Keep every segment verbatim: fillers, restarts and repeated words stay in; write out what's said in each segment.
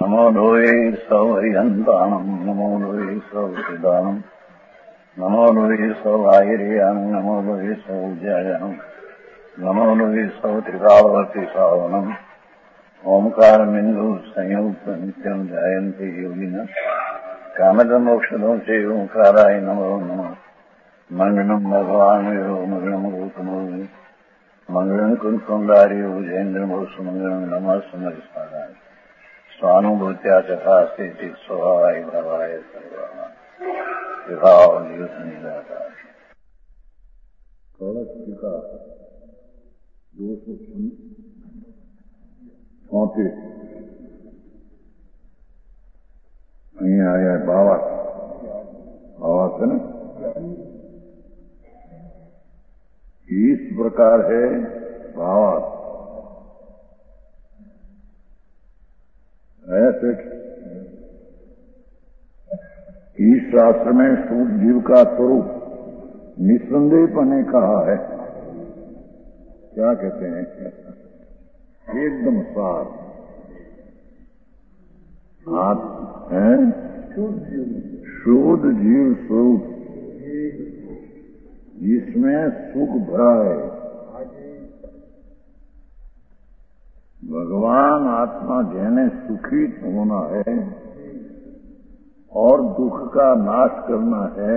नमो लोये सौहरिहन्ताणम् नमो लोये सौहृदानम् नमो लोये सौहायर्याम् नमो लोये सौज्यायाम् नमो लोये सौत्रिकावती सावनम् ओंकारमिन्दु संयुक्त नित्यम् जायन्ते योगिनः कामदमोक्षदो चे ओंकाराय नमो नमः मंगलम् भगवान् यो मंगलम् गौतमो मंगलम् कुंकुंडार्यो जयेन्द्रमो सुमंगलम् नमः समरिस्मराय स्वानुभूत्या चकास्ते स्वभावाय भवाय सर्वः विभाव निराकार कलश का दो सौ चौंतीस અહીંયા આયા બાવા बाबा से न इस प्रकार है भावार्थ। ऐसे इस शास्त्र में सूक्ष्म जीव का स्वरूप निस्संदेहपने कहा है। क्या कहते हैं? एकदम सार आप हैं शुद्ध जीव स्वरूप जिसमें सुख भरा है। भगवान आत्मा जैने सुखी होना है और दुख का नाश करना है।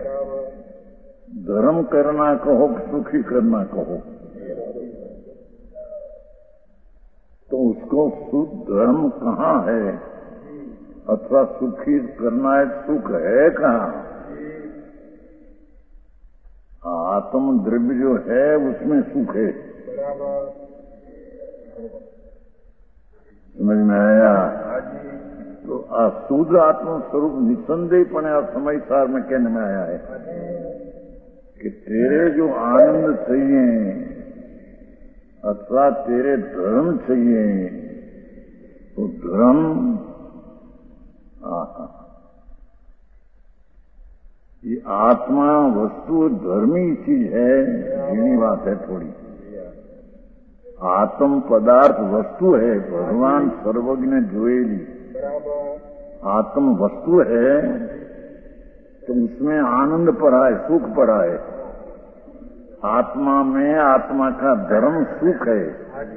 धर्म करना कहो सुखी करना कहो तो उसको शुद्ध धर्म कहाँ है अथवा सुखी करना है सुख है कहाँ? आत्म द्रव्य जो है उसमें सुख है। समझ में आया? तो शुद्ध आत्म स्वरूप निसंदेहपणे और समय सार में कहने में आया है कि तेरे जो आनंद चाहिए अथवा तेरे धर्म चाहिए तो धर्म ये आत्मा वस्तु धर्मी चीज है। यही बात है थोड़ी। आत्म पदार्थ वस्तु है। भगवान सर्वज्ञ जोएली आत्म वस्तु है तो उसमें आनंद पड़ा है सुख पड़ा है। आत्मा में आत्मा का धर्म सुख है।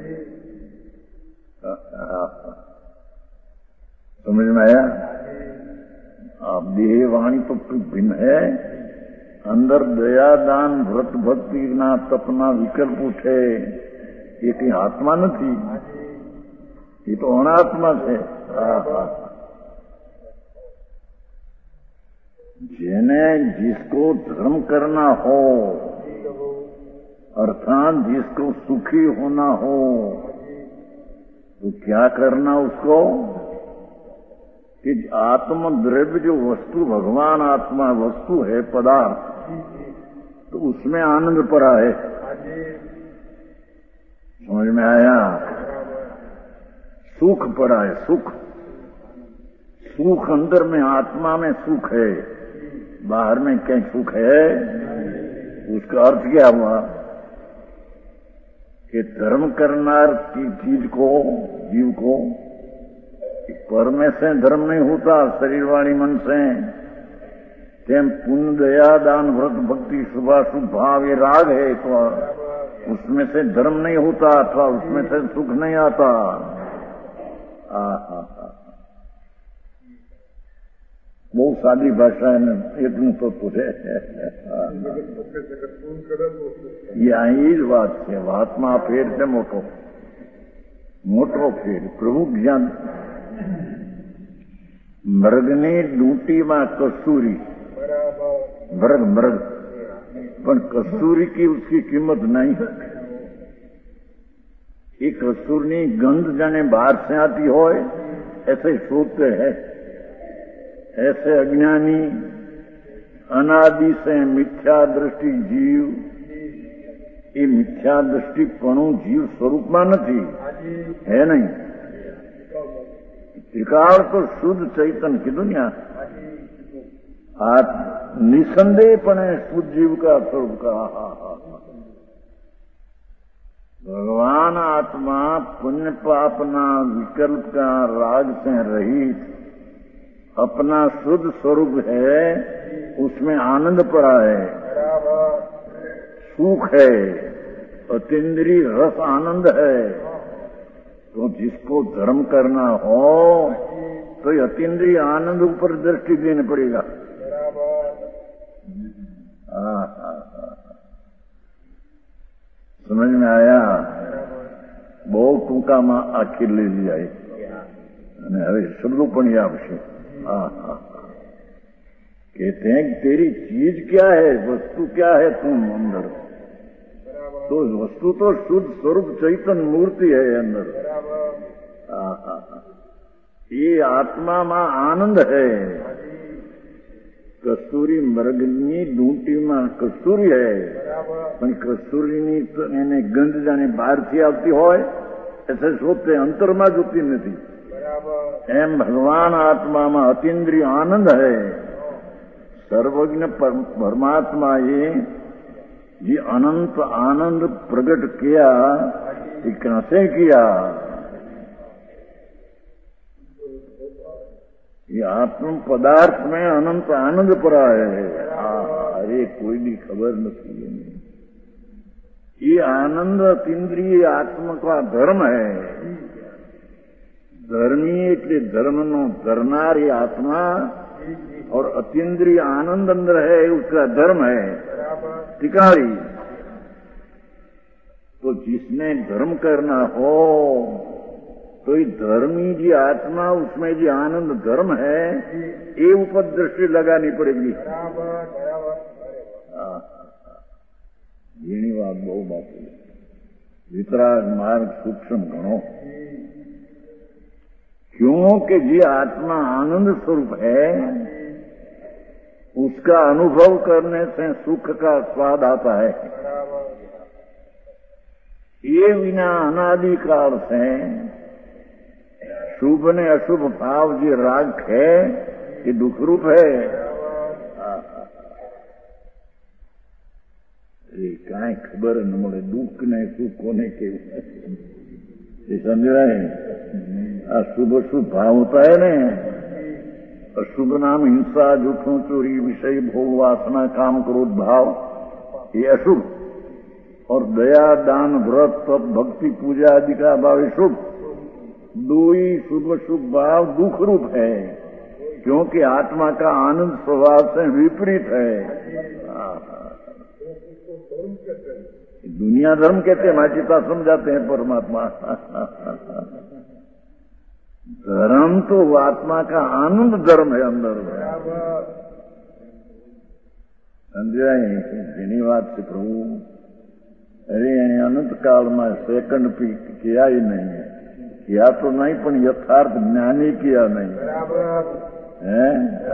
समझ में आया? आप देह वाणी तो भिन्न है। अंदर दया दान व्रत भक्ति ना तपना विकल्प उठे ये कहीं आत्मा न थी। ये तो अनात्मा है। जिन्हें जिसको धर्म करना हो अर्थात जिसको सुखी होना हो तो क्या करना उसको कि आत्म द्रव्य जो वस्तु भगवान आत्मा वस्तु है पदार्थ तो उसमें आनंद पड़ा है। समझ में आया? सुख पड़ा है। सुख सुख अंदर में आत्मा में सुख है बाहर में कहीं सुख है। उसका अर्थ क्या हुआ कि धर्म करना की चीज को जीव को पर में से धर्म नहीं होता शरीर वाणी मन से तेम पुण्य दया दान व्रत भक्ति शुभाशुभ भाव ये राग है तो उसमें से धर्म नहीं होता अथवा उसमें से सुख नहीं आता। बहुत सादी भाषा है એટલું તો પૂછે ये आई જ વાત છે। વાતમાં ફેર છે મોટો મોટો ફેર પ્રભુ જ્ઞાન મૃગની ડૂંટીમાં કસ્તુરી મૃગ મૃગ પણ કસ્તુરી की उसकी कीमत नहीं। ये कस्तूरी गंध जाने बाहर से आती हो ऐसे सोचते हैं। ऐसे अज्ञानी अनादि से मिथ्या दृष्टि जीव ये मिथ्या दृष्टिपणु जीव स्वरूप में नहीं है। नहीं त्रिकाल तो शुद्ध चैतन्य की दुनिया आज निसंदेहपणे शुद्ध जीव का स्वरूप का भगवान आत्मा पुण्य पापना विकल्प का राग से रहित अपना शुद्ध स्वरूप है, उसमें आनंद पड़ा है, सुख है, अतीन्द्रिय रस आनंद है। तो जिसको धर्म करना हो तो अतीन्द्रिय आनंद ऊपर दृष्टि देनी पड़ेगा। हाँ हाँ हाँ, समझ में आया? बहुत टूंका में आखिर ले लिया है। अरे शब्दों पण आवश्य। हाँ हाँ, कहते हैं कि तेरी चीज क्या है, वस्तु क्या है तुम अंदर? तो वस्तु तो शुद्ध स्वरूप चैतन्य मूर्ति है अंदर। हाँ हाँ, ये आत्मा में आनंद है। कस्तूरी मृगनी डूंटी में कस्तूरी है, पण कस्तूरीनी तो एने गंध जाने बहारथी आवती होय ऐसे सोचते अंतर में जोती नहीं। एम भगवान आत्मा में अतीन्द्रिय आनंद है। सर्वज्ञ परमात्मा ये ये अनंत आनंद प्रकट किया, ये कैसे किया? ये आत्म पदार्थ में अनंत आनंद पड़ा है। अरे कोई भी खबर नहीं। ये आनंद अतीन्द्रिय आत्मा का धर्म है। धर्मी એટલે धर्मનો धरनारी आत्मा और अतीन्द्रिय आनंद अंदर है, उसका धर्म है टिकारी। तो जिसने धर्म करना हो तो ये धर्मी जी आत्मा, उसमें जी आनंद धर्म है, ये ऊपर दृष्टि लगानी पड़ेगी। ये बात बहु बात वितराग मार्ग सूक्ष्म गणो। क्योंकि जी आत्मा आनंद स्वरूप है, उसका अनुभव करने से सुख का स्वाद आता है। ये बिना अनादिकाल से शुभ ने अशुभ भाव जी राग है, ये दुख रूप है। ये काई खबर न મળે दुख ने सुख कोने के ये समझ रहे हैं? अशुभ अशुभ भाव होता है ना। अशुभ नाम हिंसा, झूठों, चोरी, विषय, भोग, वासना, काम, क्रोध भाव, ये अशुभ। और दया, दान, व्रत, तप, भक्ति, पूजा आदि का भाव शुभ। दो ही शुभ शुभ भाव दुख रूप है, क्योंकि आत्मा का आनंद स्वभाव से विपरीत है। दुनिया धर्म कहते हैं, माचिता समझाते हैं परमात्मा। धर्म तो आत्मा का आनंद धर्म है अंदर। समझे? घनी बात से प्रभु, अरे अनंत काल में सेकंड भी किया ही नहीं है। किया तो नहीं, पर यथार्थ ज्ञान ही किया नहीं है।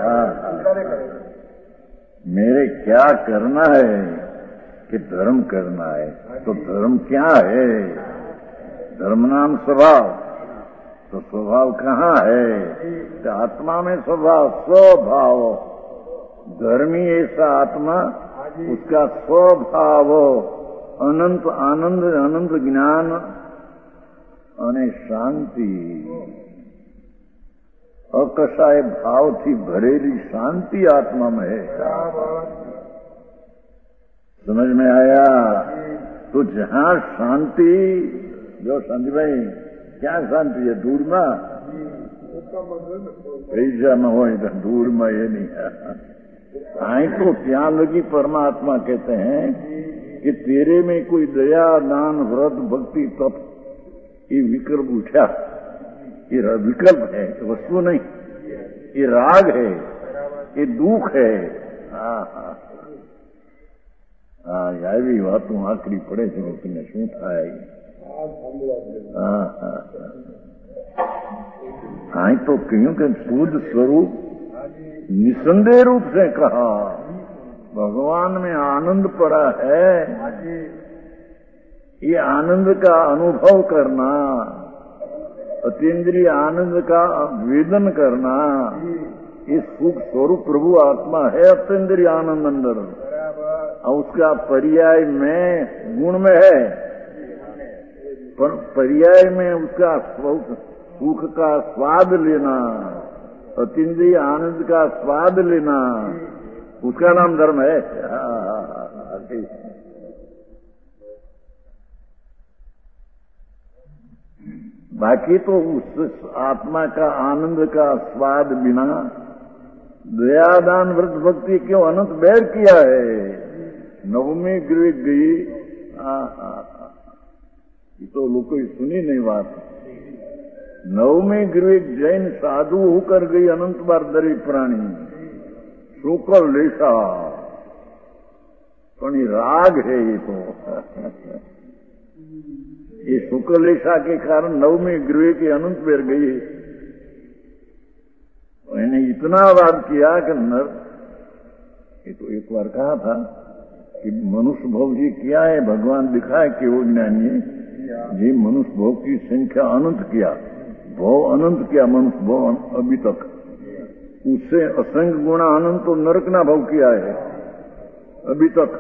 मेरे क्या करना है कि धर्म करना है। तो धर्म क्या है? धर्म नाम स्वभाव। तो स्वभाव कहाँ है? तो आत्मा में स्वभाव, स्वभाव। धर्मी ऐसा आत्मा, उसका स्वभाव अनंत आनंद, अनंत ज्ञान અને શાંતિ, अकसाय भाव थी भरेली शांति आत्मा में है। समझ में आया? तो जहाँ शांति, जो शांति भाई क्या शांति है? दूर में पैसा में हो, दूर में ये नहीं है। आई तो क्या लगी परमात्मा कहते हैं कि तेरे में कोई दया, दान, व्रत, भक्ति, तप, ये विकल्प उठा। ये विकल्प है, वस्तु नहीं। ये राग है, ये दुख है। हाँ हाँ हाँ, यार भी बात तू आखिरी पड़े थे, तुमने शू था। हाँ हाँ हाँ, तो क्यों कि शुद्ध स्वरूप निसंदेह रूप से कहा, भगवान में आनंद पड़ा है। ये आनंद का अनुभव करना, अतीन्द्रिय आनंद का वेदन करना, ये सुख स्वरूप प्रभु आत्मा है। अतीन्द्रिय आनंद अंदर, और उसका पर्याय में गुण में है। पर पर्याय में उसका सुख का स्वाद लेना, अतीन्द्रिय आनंद का स्वाद लेना, उसका नाम धर्म है। बाकी तो उस आत्मा का आनंद का स्वाद बिना दयादान व्रत भक्ति क्यों अनंत बैर किया है। नवमी गृह गई, ये तो लोग कोई सुनी नहीं बात। नवमी गृह जैन साधु होकर गई अनंत बार दरी प्राणी शुक्ल लेशा, पण राग है ये तो। ये शुक्ल लेशा के कारण नवमी गृह की अनंत बेर गई। मैंने इतना वाद किया कि नर, ये तो एक बार कहा था कि मनुष्य भोग जी क्या है, भगवान दिखाए कि वो ज्ञानी जी मनुष्य भोग की संख्या अनंत किया, भोग अनंत किया मनुष्य भोग अभी तक, उससे असंख्य गुणा अनंत तो नरक ना भोग किया है अभी तक।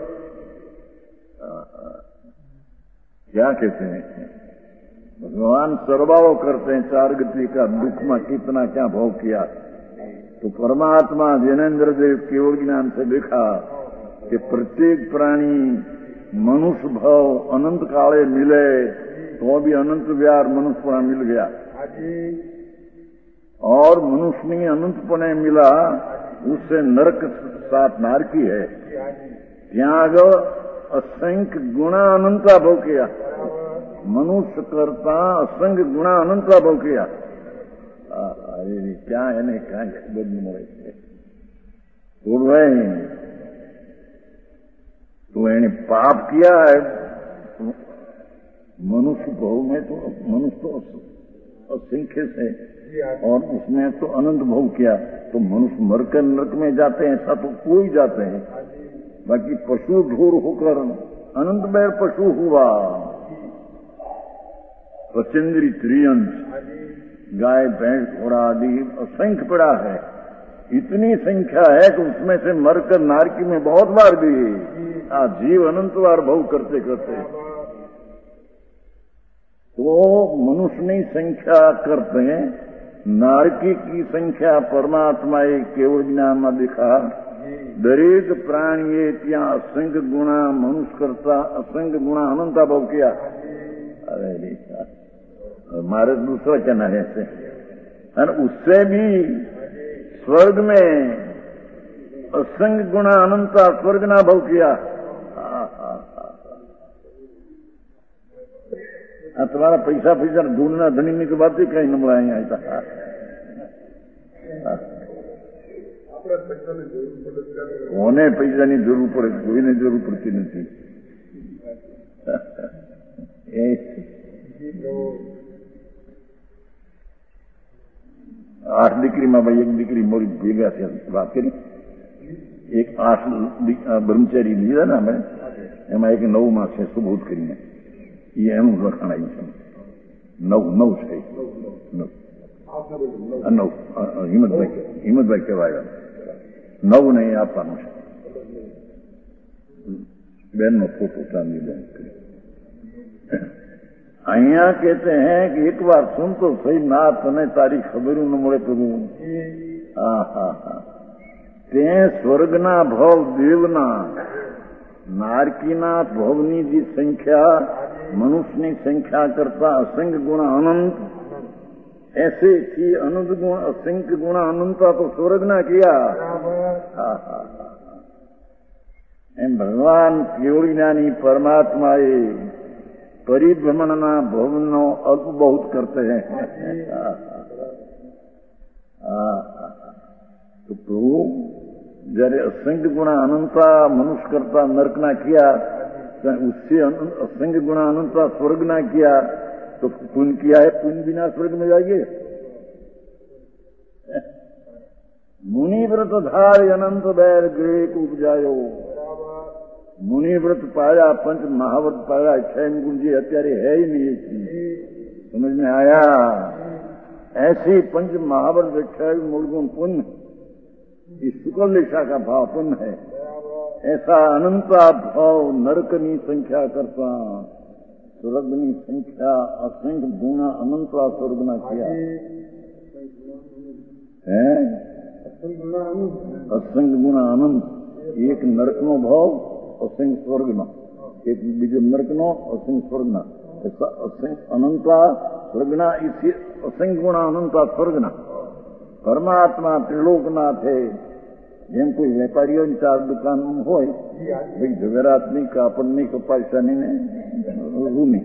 क्या कहते हैं भगवान सर्वाव करते हैं, चार गति का दुख में कितना क्या भोग किया। तो परमात्मा जैनेन्द्र देव केवल ज्ञान से देखा कि प्रत्येक प्राणी मनुष्य भाव अनंत काले मिले तो भी अनंत व्यार मनुष्यपना मिल गया, और मनुष्य ने अनंतपने मिला उससे नरक सात नारकी है। त्याग असंख्य गुणा अनंता भोग किया, मनुष्य करता असंख्य गुणा अनंता भोग किया। अरे क्या है नहीं क्या खबर नहीं મળે છે तो भाई तो मैंने पाप किया है मनुष्य भोग में, तो मनुष्य तो असंख्य से, और उसमें तो अनंत भोग किया, तो मनुष्य मरकर नरक में जाते हैं ऐसा तो कोई जाते हैं। बाकी पशु ढोर होकर अनंत बैर पशु हुआ, पचेंद्री त्रियंश गाय भैंस घोड़ा आदि असंख्य पड़ा है। इतनी संख्या है कि उसमें से मरकर नारकी में बहुत बार गई, जीव अनंत बार भोग करते करते। तो मनुष्य नहीं संख्या करते हैं, नारकी की संख्या परमात्मा एक केवल ज्ञान में दिखा। दरेक प्राणीए त्या असंख्य गुणा मनुष्य करता असंख्य गुणा अनंता भोग किया। अरे मारे दूसरा कहना है ऐसे, और उससे भी स्वर्ग में असंख्य गुणा अनंता स्वर्ग ना भोग किया। आ तुम्हारा पैसा पैसा ढूंढना धनी की बात ही कहीं न મળે અહીંયા કોને પૈસાની જરૂર પડે, કોઈને જરૂર પડતી નથી। આઠ દીકરીમાં ભાઈ એક દીકરી મોરી ભેગા છે વાત કરી, એક આઠ બ્રહ્મચારી લીધા ને અમે, એમાં એક નવ માં છે સુબોધ કરીને, એ એનું લખાણ આવ્યું છે નવ નવ છે નવ નવ હિંમતભાઈ હિંમતભાઈ કહેવાય નવ નહીં આપવાનું છે। બેનનો ફોટો ચાંદી બેન અહીંયા कहते हैं कि एक बार सुन तो सही ना तने तारी खबर न મળે તો હા હા હા તે સ્વર્ગના ભવ દેવના નારકીના ભવની જે સંખ્યા મનુષ્યની સંખ્યા કરતા असंख्य गुणा अनंत, ऐसे थी अनंत गुण असंख्य गुणा अनंता तो स्वर्ग ना किया। हा हा एम भगवान केवल ज्ञानी परमात्माए परिभ्रमणना भवनो अल्प बहुत करते हैं। तो प्रभु जયારે असंख्य गुणा अनंता मनुष्य करता नरक ना किया, उससे असंख्य गुणा अनंता स्वर्ग ना किया, तो पुण्य किया है, पुण्य बिना स्वर्ग में जाइए। मुनि व्रत धार अनंत बैर गृह को उपजायो, मुनि व्रत पाया, पंच महाव्रत पाया, छह गुण जी અત્યારે है ही नहीं चीज, समझ में आया? ऐसे पंच महाव्रत छह मूल गुण पुण्य, इस शुक्ल लेशा का भाव पुण्य है। ऐसा अनंता भाव नरकनी संख्या करता સ્વર્ગની સંખ્યા અસંખ્ય ગુણા અનંતવા સ્વર્ગના થયા. હે અસંખ્ય ગુણા અનંત. એક નરકનો ભાવ અસંખ્ય સ્વર્ગનો, એક બીજો નરકનો અસંખ્ય સ્વર્ગના, અસંખ્ય અનંતવા સ્વર્ગના, અસંખ્ય ગુણા અનંતવા સ્વર્ગના. પરમાત્મા ત્રિલોકના છે. જેમ કોઈ વેપારીઓની ચાર દુકાન હોય, ભાઈ ઝવેરાતની, કાપડની, કપાસાની ને રૂની,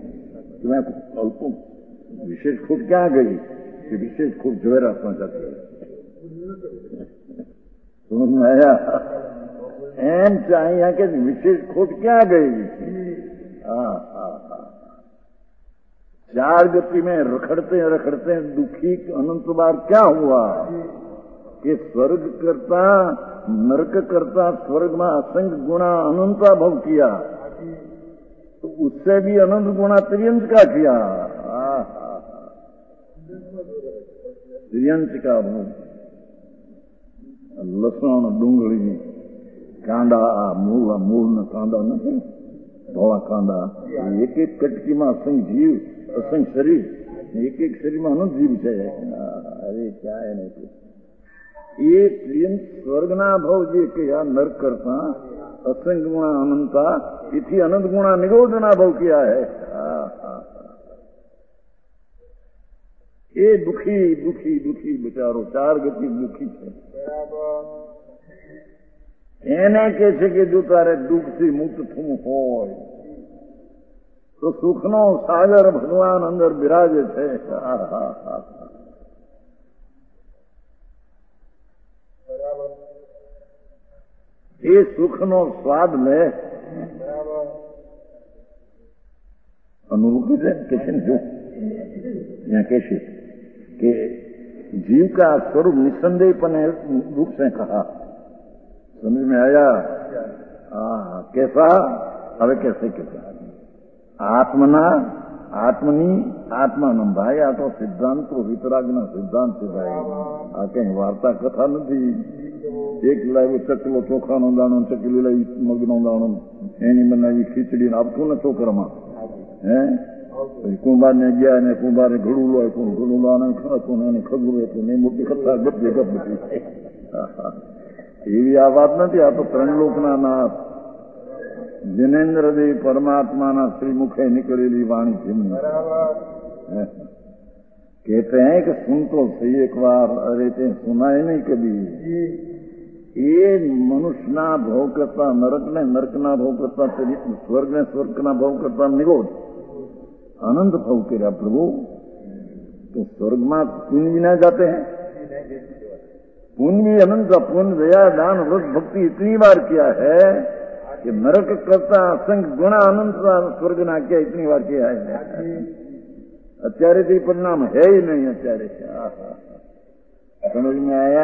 વિશેષ ખોટ ક્યાં ગઈ? કે વિશેષ ખોટ ઝવેરાતમાં જતી. એમ છે અહીંયા કે વિશેષ ખોટ ક્યાં ગઈ? હા હા હા. चार गति में रखड़ते रखड़ते दुखी अनंत बार क्या हुआ कि स्वर्ग करता नरक करता स्वर्ग में असंख्य गुणा अनंता भव किया, तो उससे भी अनंत गुणा त्रियंश का किया. त्रियंश का भव. लसण, डूंगળી, कांदा, मूल मूल न कांदा नहीं, धोला कांदा, एक एक कटकी में असंख्य जीव, असंख्य शरीर, एक एक शरीर में अनंत जीव છે. અરે ક્યાં એને એ ત્રિયંશ સ્વર્ગના ભાવ જે કયા નર્ક કરતા असंख्य गुणा अनंता, इति अनंत गुणा निरोधना भाव किया है. એ દુખી દુખી દુખી બિચારો ચાર ગતિ દુખી છે. એને કે છે કે જો તારે દુઃખથી મુક્ત થવું હોય તો સુખનો સાગર ભગવાન અંદર બિરાજે છે. એ સુખનો સ્વાદ લે. अनुभव कैसे जो यहाँ कैसे कि जीव का स्वरूप निसंदेहपन है, रूप से कहा. समझ में आया? हाँ. कैसा? હવે कैसे कैसा? આત્મના આત્મની આત્માનો ભાઈ. આ તો સિદ્ધાંતો વિતરાગના સિદ્ધાંત છે ભાઈ. આ કઈ વાર્તા કથા નથી. એક લાવ્યો ચકલો ચોખાનો દાણો, ચકલી લાવી મગનો દાણો, એની બનાવી ખીચડી આપતું ને છોકરામાં. હે કુંભાર ને ગયા ને કુંભારે ઘડું લોય, ઘડું લાને ખાતું ને ખગડું હતું ને મોટી કથા ગપે ગપ બધી. એવી આ વાત નથી. આ તો ત્રણ લોકના નાથ जिनेन्द्रदेव परमात्मा श्रीमुखे निकलेली वाणी जिम्मी. कहते हैं कि सुन तो सही एक बार. अरे ते सुना ही नहीं कभी. ये मनुष्य ना भोग करता नरक ने, नरक ना भोग करता स्वर्ग ने, स्वर्ग ना भोग करता निरोध, अनंत भोग किया प्रभु. तो स्वर्ग में पुण्य भी ना जाते हैं. पुण्य भी अनंत. पुण्य दया दान व्रत भक्ति इतनी बार किया है कि नरक करता असंख्य गुणा अनंत स्वर्ग ना किया इतनी बार किया है. અત્યારે તો परिणाम है ही नहीं. અત્યારે समझ में आया?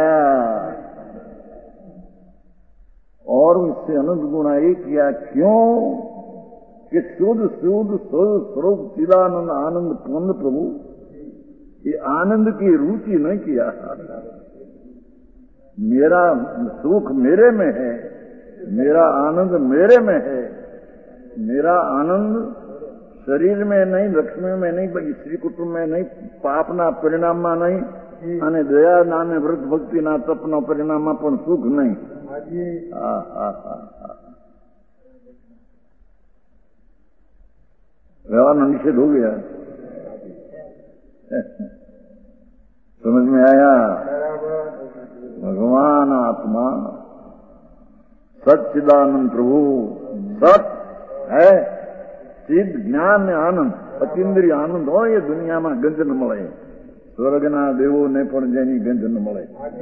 और इससे अनंत गुणा ये किया. क्यों? कि शुद्ध शुद्ध स्वरूप चिदानंद आनंद पूर्ण प्रभु, ये आनंद की रुचि नहीं किया. मेरा सुख मेरे में है, मेरा आनंद मेरे में है. मेरा आनंद शरीर में नहीं, लक्ष्मी में नहीं, स्त्री कुटुंब में नहीं, पापना परिणाम में नहीं, અને દયા નાને વ્રત ભક્તિના તપના પરિણામમાં પણ સુખ નહીં. હા હા હા હા. વ્યવહારનો નિષેધ हो गया. समझ में आया? भगवान आत्मा सच्चिदानंद प्रभु सत है. चिद ज्ञान ने आनंद, अतीन्द्रिय आनंद हो. ये दुनिया में गंज न મળે. સ્વર્ગના દેવોને પણ જેની ગંજ ન મળે.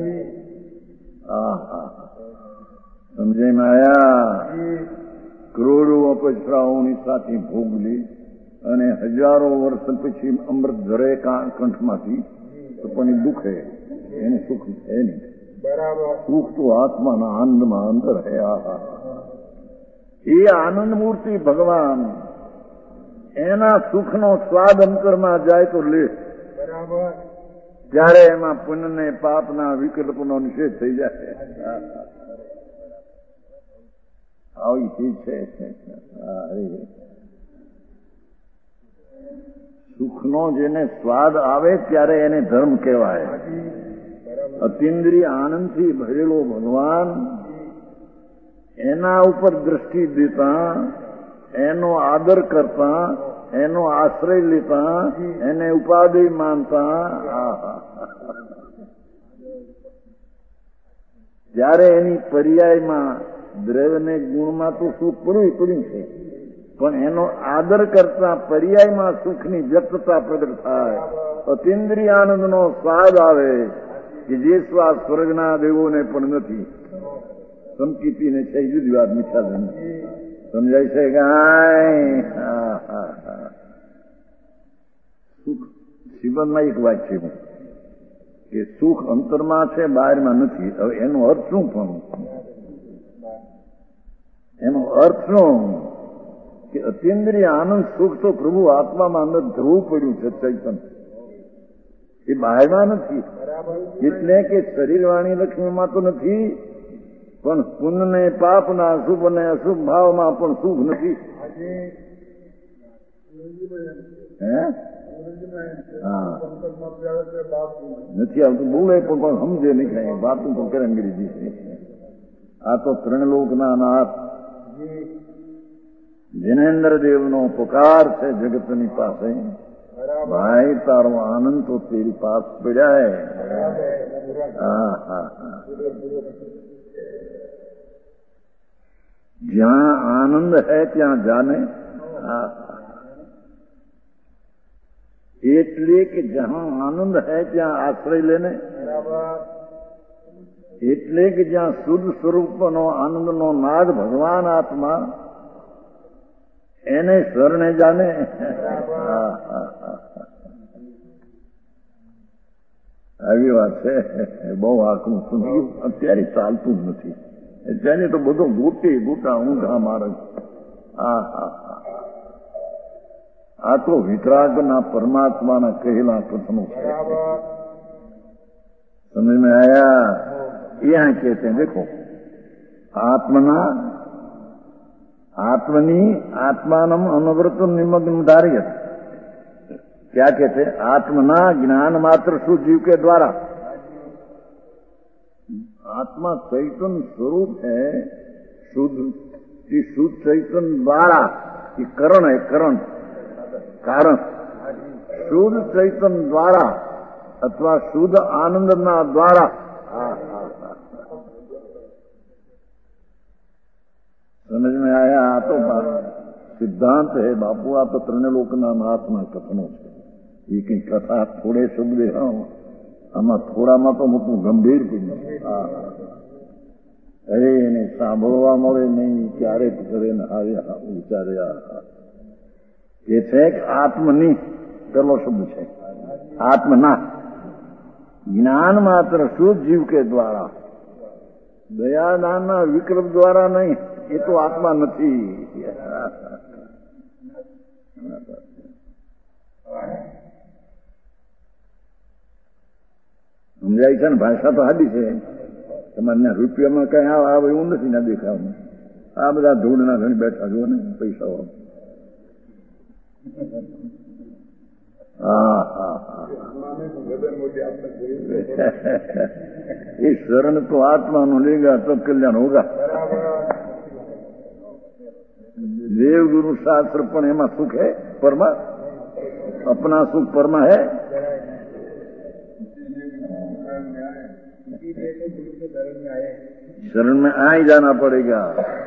સમજાઈમાં આયા? કરોડો અપજરાઓની સાથે ભોગલી અને હજારો વર્ષ પછી અમૃત ઝરે કંઠમાંથી, તો પણ એ દુઃખ હે, એને સુખ છે નહીં. સુખ તો આત્માના આનંદમાં અંદર હે. એ આનંદ મૂર્તિ ભગવાન, એના સુખનો સ્વાદ અંતરમાં જાય તો લે. ત્યારે એમાં પુણ્ય ને પાપના વિકલ્પનો નિષેધ થઈ જાય. આવી ચીજ છે. સુખનો જેને સ્વાદ આવે ત્યારે એને ધર્મ કહેવાય. અતિન્દ્રિય આનંદથી ભરેલો ભગવાન એના ઉપર દ્રષ્ટિ દેતા, એનો આદર કરતા, એનો આશ્રય લેતા, એને ઉપાધિ માનતા, ત્યારે એની પર્યાયમાં દ્રવ્યને ગુણમાં તો સુખ પડ્યું પડ્યું છે, પણ એનો આદર કરતા પર્યાયમાં સુખની વ્યક્તતા પ્રગટ થાય. અતિન્દ્રિય આનંદનો સ્વાદ આવે કે જે સ્વાદ સ્વર્ગના દેવોને પણ નથી. સમકીતીને છે જુદી વાત મિથ્યાધન સમજાય છે કે સુખ શ્રીમદમાં એક વાત છે કે સુખ અંતરમાં છે બહારમાં નથી. હવે એનો અર્થ શું? પણ એનો અર્થ શું કે અતિન્દ્રિય આનંદ સુખ તો પ્રભુ આત્મામાં અંદર ધ્રુવ પડ્યું છે ચૈતન્ય, એ બહારમાં નથી. એટલે કે શરીર વાણી લક્ષ્મીમાં તો નથી, પણ પુણ્ય ને પાપના અશુભ અને અશુભ ભાવમાં પણ સુખ નથી. હે હા નથી આવતું. બોલે પણ સમજે નહીં કઈ વાતું તો કરે અંગ્રેજી છે. આ તો ત્રણલોકના નાથ જિનેન્દ્ર દેવનો પુકાર છે જગતની પાસે, ભાઈ તારો આનંદ તો તેરી પાસ પડ્યા હે. હા હા હા જ્યાં આનંદ है ત્યાં જાને. એટલે કે જ્યાં આનંદ है ત્યાં આશ્રય લેને. એટલે કે જ્યાં શુદ્ધ સ્વરૂપનો આનંદનો નાદ ભગવાન આત્મા, એને શરણે જાને. આવી વાત છે. બહુ આકરું સુન્યું અત્યારે ચાલતું જ નથી. અત્યારે તો બધો ગોટી ગોટા ઊંધા મારે. હા હા હા આ તો વિતરાગના પરમાત્માના કહેલા કથનો છે. સમજ में आया? यहाँ कहते हैं देखो आत्मना आत्मनी आत्मानम अनवरत निमग्न धारियत. क्या कहते हैं? आत्मना ज्ञान मात्र शुद्ध जीव के द्वारा. आत्मा चैतन्य स्वरूप है, शुद्ध की शुद्ध चैतन्य द्वारा. ये करण है, करण कारण. शुद्ध चैतन्य द्वारा अथवा शुद्ध आनंदना द्वारा. समझ में आया? आ तो सिद्धांत है बापू. आ तो ત્રણલોકના નાથના કથનો છે. એ કઈ કથા થોડે શબ્દે હા આમાં થોડામાં તો મોટું ગંભીર પડ્યું. અરે એને સાંભળવા મળે નહીં ક્યારે કરે ને આવ્યા વિચાર્યા. એ છે કે આત્મની પેલો શબ્દ છે. આત્મના જ્ઞાન માત્ર શુદ્ધ જીવ કે દ્વારા, દયાદાનના વિકલ્પ દ્વારા નહીં. એ તો આત્મા નથી. સમજાય છે ને? ભાષા તો હાદી છે. તમારે રૂપિયામાં કઈ આવે એવું નથી ના દેખાવાનું. આ બધા ધૂળના ઘણી બેઠા જુઓ ને પૈસાઓ. હા હા હા એ શરણ તો આત્માનું લેગા તો કલ્યાણ હોગા. देव गुरु शास्त्र पण एमा सुख है परमा, अपना सुख परमा है. शरण में आ ही जाना पड़ेगा.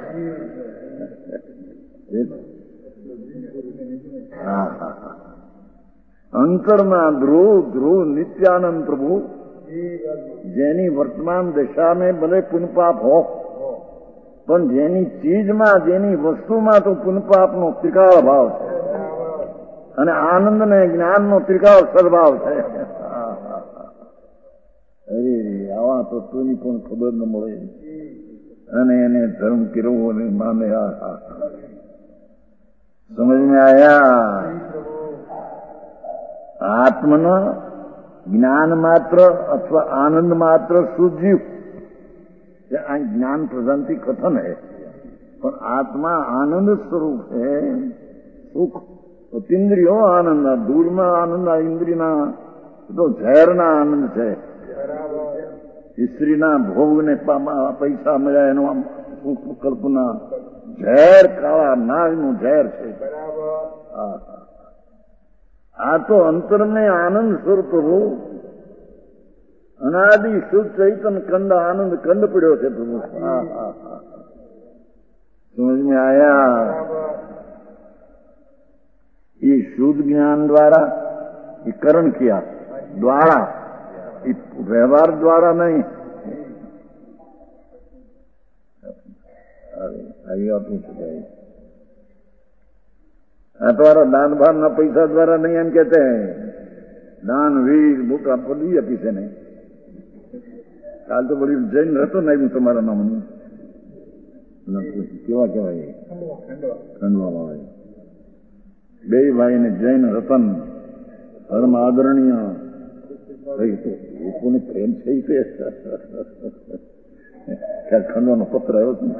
हाँ हाँ हाँ अंतरमा ध्रुव ध्रुव नित्यानंद प्रभु જેની વર્તમાન દશામાં ભલે પુનપાપ હો, પણ જેની ચીજમાં જેની વસ્તુમાં તો પુનપાપનો ત્રિકાળ ભાવ છે અને આનંદ ને જ્ઞાનનો ત્રિકાળ સદભાવ છે. અરે આવા તત્વની પણ ખબર ન મળે અને એને ધર્મ કેળવવો ને માને. સમજ में आया? આત્મના જ્ઞાન માત્ર અથવા આનંદ માત્ર શુદ્ધ જીવ. આ જ્ઞાન પ્રધાનથી કથન है, પણ આત્મા આનંદ સ્વરૂપ है, સુખ ઇન્દ્રિયો આનંદ, ધૂળમાં આનંદ, આ ઇન્દ્રિયના તો ઝેરના આનંદ છે. સ્ત્રીના ભોગને પૈસા મળ્યા એનો કલ્પના ઝેર, કાળા નાગનું ઝેર છે. આ તો અંતરને આનંદ સ્વરૂપ પ્રભુ અનાદિ શુદ્ધ ચૈતન કંડ આનંદ કંડ પડ્યો છે પ્રભુ. સમજ में आया? ये शुद्ध ज्ञान द्वारा ये करण किया द्वारा, व्यवहार द्वारा नहीं. आइए आप तुम्हारा दान भार न पैसा द्वारा नहीं हम कहते हैं. दान वीर बुक आपको दी है किसी ने. काल तो बड़ी जैन रहतो नहीं तुम्हारा नाम केवा केवाय खंडवा भाई બે ભાઈને જૈન રતન ધર્મ આદરણીય લોકોને પ્રેમ છે. ક્યાં ખંડવાનો પત્ર આવ્યો હતો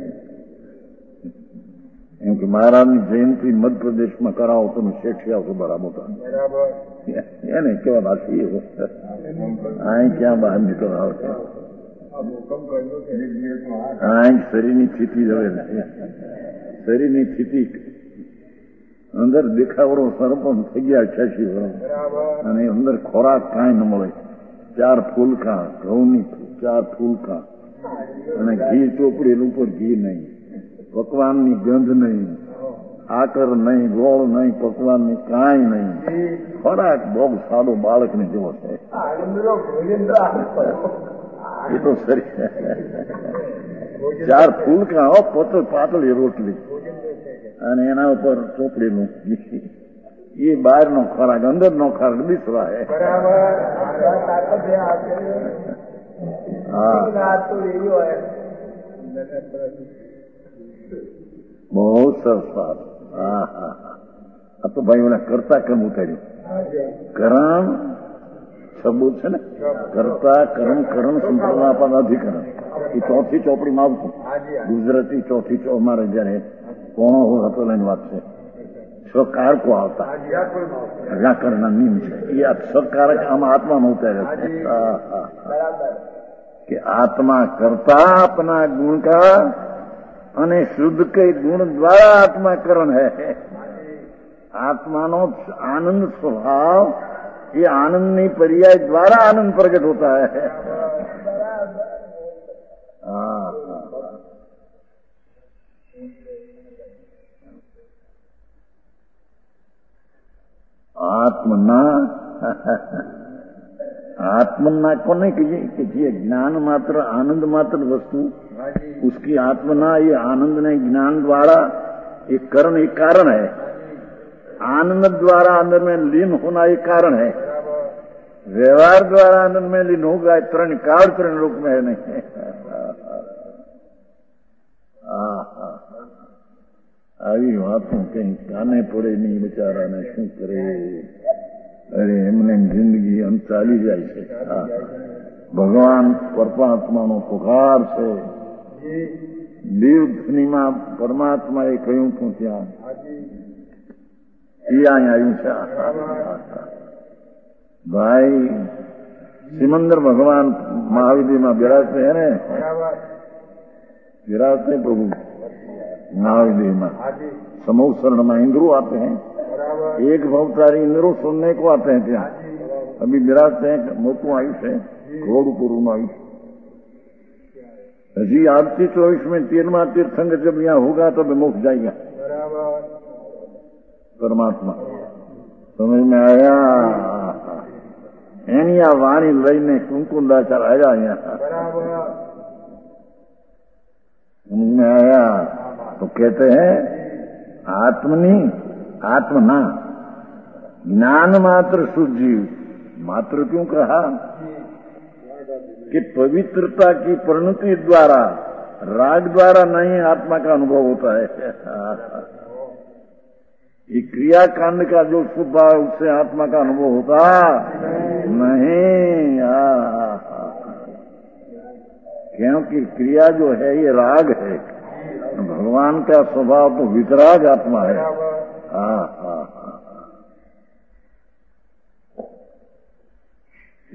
એમ કે મહારાજની જયંતિ મધ્યપ્રદેશમાં કરાવો તમે શેઠી આવશો બરાબર. એને કેવા રાખી અહીં ક્યાં બહાર નીકળ આવશે. અહીં શરીરની સ્થિતિ હવે શરીરની સ્થિતિ અંદર દેખાવડો સરપંચ થઈ ગયા અઠ્યાસી વર્ષ અને અંદર ખોરાક કાંઈ ન મળે. ચાર ફૂલકા ઘઉંની ચાર ફૂલકા અને ઘી ચોપડી ઉપર ઘી નહીં, પકવાનની ગંધ નહીં, આકર નહીં, ગોળ નહીં, પકવાનની કાંઈ નહીં. ખોરાક બહુ સાદો બાળકને જેવો છે. એ તો સરી ચાર ફૂલકા હો પોતે પાતળી રોટલી અને એના ઉપર ચોપડીનું ઘી. એ બહારનો ખોરાક, અંદરનો ખોરાક બિસરા હે. હા બહુ સરસ વાત. હા હા આ તો ભાઈ ઓલા કરતા કર્મ ઉતાર્યું. કર્મ શબ્દ છે ને, કરતા કર્મ કર્મ સંપ્રદાન અધિકરણ. એ ચોથી ચોપડીમાં આવતું. ગુજરાતી ચોથી ચો અમારે જયારે કોણો હતો એની વાત છે. સ્વકારકો આવતા વ્યાકરણના નિયમ છે. એ આ સ્વકારક આમાં આત્મામાં ઉતારે છે કે આત્મા કરતા अपना गुण का અને શુદ્ધ કે ગુણ દ્વારા આત્મા કરણ હૈ. આત્માનો આનંદ સ્વભાવ એ આનંદની પર્યાય દ્વારા આનંદ પ્રગટ હોતા હૈ. હા आत्मना आत्मना को नहीं कहिए कि ये ज्ञान मात्र आनंद मात्र वस्तु उसकी आत्मना, ये आनंद नहीं ज्ञान द्वारा एक करण एक कारण है. आनंद द्वारा आनंद में लीन होना एक कारण है. व्यवहार द्वारा आनंद में लीन होगा तरण काल तरण रूप में है नहीं. આવી વાતો કઈ કાને પડે નહીં બિચારાને શું કરે. અરે એમને જિંદગી આમ ચાલી જાય છે. ભગવાન પરમાત્માનો પુકાર છે. દેવધ્વનિમાં પરમાત્માએ કહ્યું હતું ત્યાં એ અહીં આવ્યું છે. ભાઈ સિમંદર ભગવાન મહાવિદ્યમાં બિરાજતે હે ને, બિરાજતે પ્રભુ महाविदेह में समूह शरण में इंद्रो आते हैं. एक भवतारी इंद्रो सुनने को आते हैं. क्या अभी विराजते हैं मोटू आयुष है, घोड़ पुरु आयुष. हजी आरती चौबीस में तेरहवा तीर्थंग जब यहाँ होगा तब मोक्ष जाएगा परमात्मा. समझ में आया? एनी आ वाणी लईने कुंकुंदाचार आया यहाँ. समझ में आया? तो कहते हैं आत्मनी आत्मना ज्ञान मात्र शुद्ध जीव. मात्र क्यों कहा कि पवित्रता की परिणति द्वारा, राग द्वारा नहीं आत्मा का अनुभव होता है. ये क्रियाकांड का जो स्वभाव उससे आत्मा का अनुभव होता नहीं. क्योंकि क्रिया जो है ये राग है. भगवान का स्वभाव तो वितराग आत्मा है. हाँ हाँ हाँ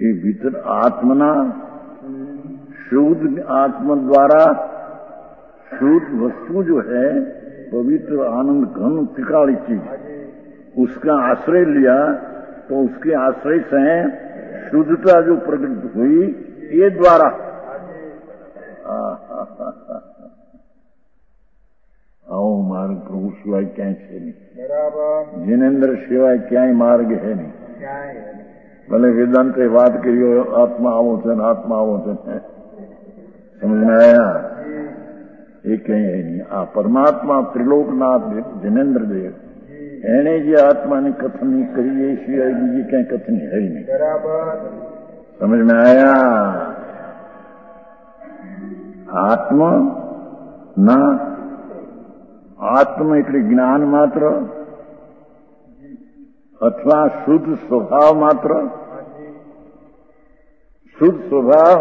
ये भीतर आत्मना शुद्ध आत्मा द्वारा शुद्ध वस्तु जो है पवित्र आनंद घन त्रिकाली चीज, उसका आश्रय लिया तो उसके आश्रय से शुद्धता जो प्रकट हुई ये द्वारा आओ मार्ग प्रभु सिवाय क्या है नहीं, जिनेन्द्र सिवाय क्या मार्ग है नहीं। भले वेदांत बात करियो आत्मा आवोचन आत्मा आवोचन समझ में आया, ये कहीं है नहीं। आ परमात्मा त्रिलोकनाथ जिनेन्द्र देव एने जी आत्मा ने कथनी करी है सिवाय बीजी कहीं कथनी है ही नहीं। समझ में आया। आत्मा ना आत्मा એટલે જ્ઞાન માત્ર अथवा शुद्ध स्वभाव मात्र। शुद्ध स्वभाव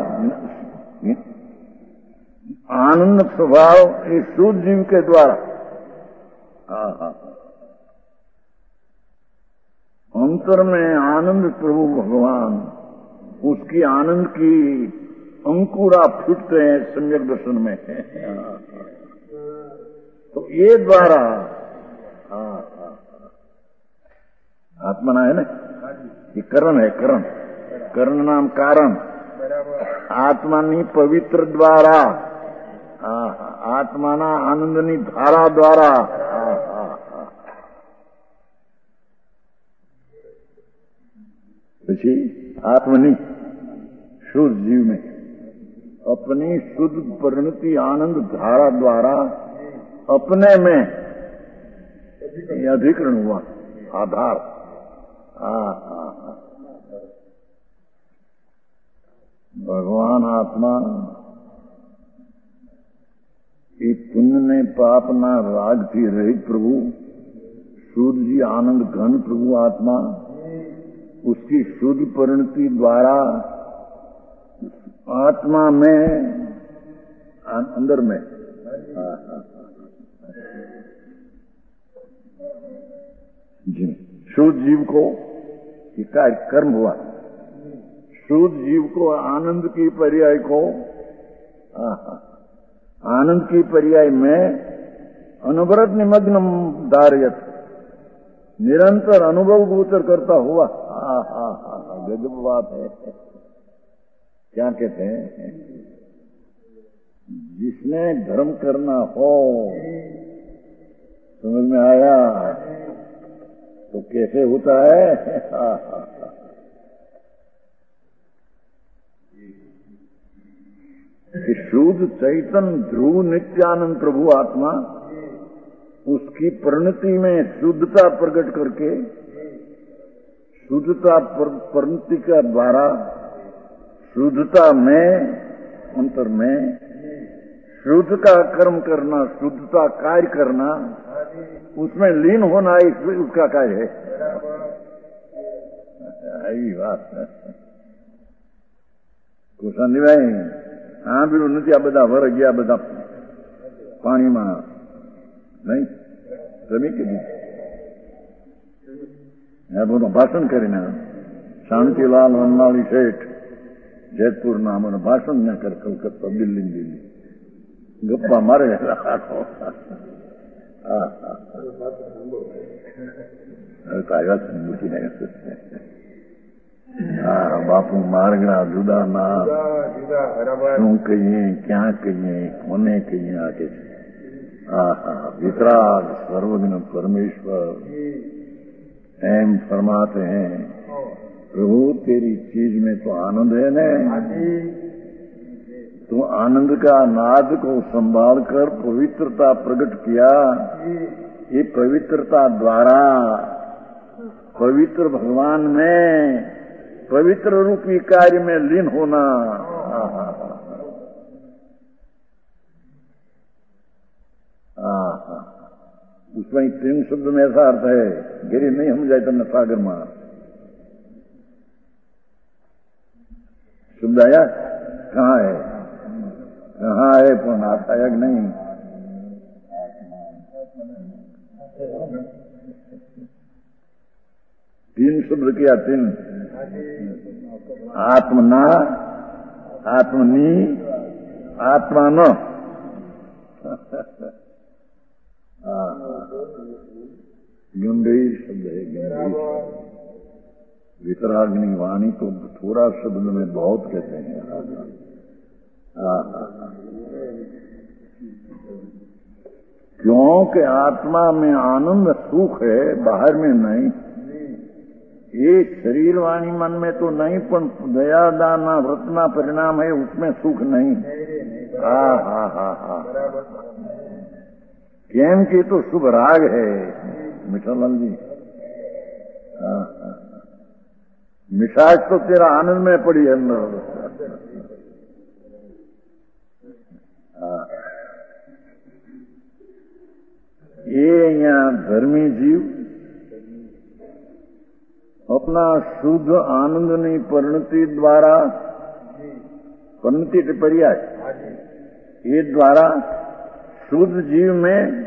आनंद स्वभाव ये शुद्ध जीव के द्वारा अंतर में आनंद प्रभु भगवान उसकी आनंद की अंकुरा फूटते हैं सम्यक दर्शन में। तो ये द्वारा आत्मना है ना, ये करण है, करण करण नाम कारण आत्मानी पवित्र द्वारा आत्माना आनंदनी धारा द्वारा પછી आत्मनी शुद्ध जीव में अपनी शुद्ध परिणति आनंद धारा द्वारा अपने में अधिकरण हुआ आधार। भगवान आत्मा ये पुण्य ने पाप ना राग थी रहित प्रभु शुद्ध जी आनंद घन प्रभु आत्मा उसकी शुद्ध परिणति द्वारा आत्मा में अंदर में जी शुद्ध जीव को कार्य कर्म हुआ। शुद्ध जीव को आनंद की पर्याय को आनंद की पर्याय में अनवरत निमग्न धार्यत निरंतर अनुभव गोचर करता हुआ। गजब बात है। क्या कहते हैं, जिसने धर्म करना हो समझ में आया तो कैसे होता है। कि शुद्ध चैतन्य ध्रुव नित्यानंद प्रभु आत्मा उसकी परिणति में शुद्धता प्रकट करके शुद्धता परिणति का द्वारा शुद्धता में अंतर में शुद्ध का कर्म करना शुद्धता कार्य करना उसमें लीन होना उसका कार्य है। यही बात है। कुशानी भाई हाँ भी નથી આ બધા વર ગયા બધા પાણીમાં નહીં રમી કે આ બધું ભાષણ કરીને શાંતિલાલ વનમાળી શેઠ જેતપુરના મને ભાષણ ન કર કલકત્તા દિલ્હી દિલ્હી ગપ્પા મારે રાખો। હવે તો આવ્યા છે મૂકીને હા બાપુ માર્ગના જુદાના શું કહીએ ક્યાં કહીએ કોને કહીએ આ કે હા હા वितराग सर्वज्ञ परमेश्वर एम फरमाते हैं प्रभु तेरी चीज में तो आनंद है न, तो आनंद का नाद को संभाल कर पवित्रता प्रकट किया। ये पवित्रता द्वारा पवित्र भगवान में पवित्र रूपी कार्य में लीन होना। उसमें तीन शब्द में ऐसा अर्थ है, गिरी नहीं हम जाए तमने सागर में शब्द आया कहाँ है कहाँ है पण आता है नहीं। तीन शब्द किया, तीन आत्मना, आत्मनी, आत्मान। गंभीर शब्द है, गंभीर। वितराग्नि वाणी को थोड़ा शब्द में बहुत कहते हैं। क्योंकि आत्मा में आनंद सुख है, बाहर में नहीं। ये शरीर वाणी मन में तो नहीं, पर दया दाना व्रतना परिणाम है, उसमें सुख नहीं। हा हा हा हा केम की तो शुभ राग है मिठालाल जी। मिठास तो तेरा आनंद में पड़ी है अंदर। ये यहाँ धर्मी जीव अपना शुद्ध आनंदनी परिणति द्वारा, परिणति पर्याय ये द्वारा शुद्ध जीव में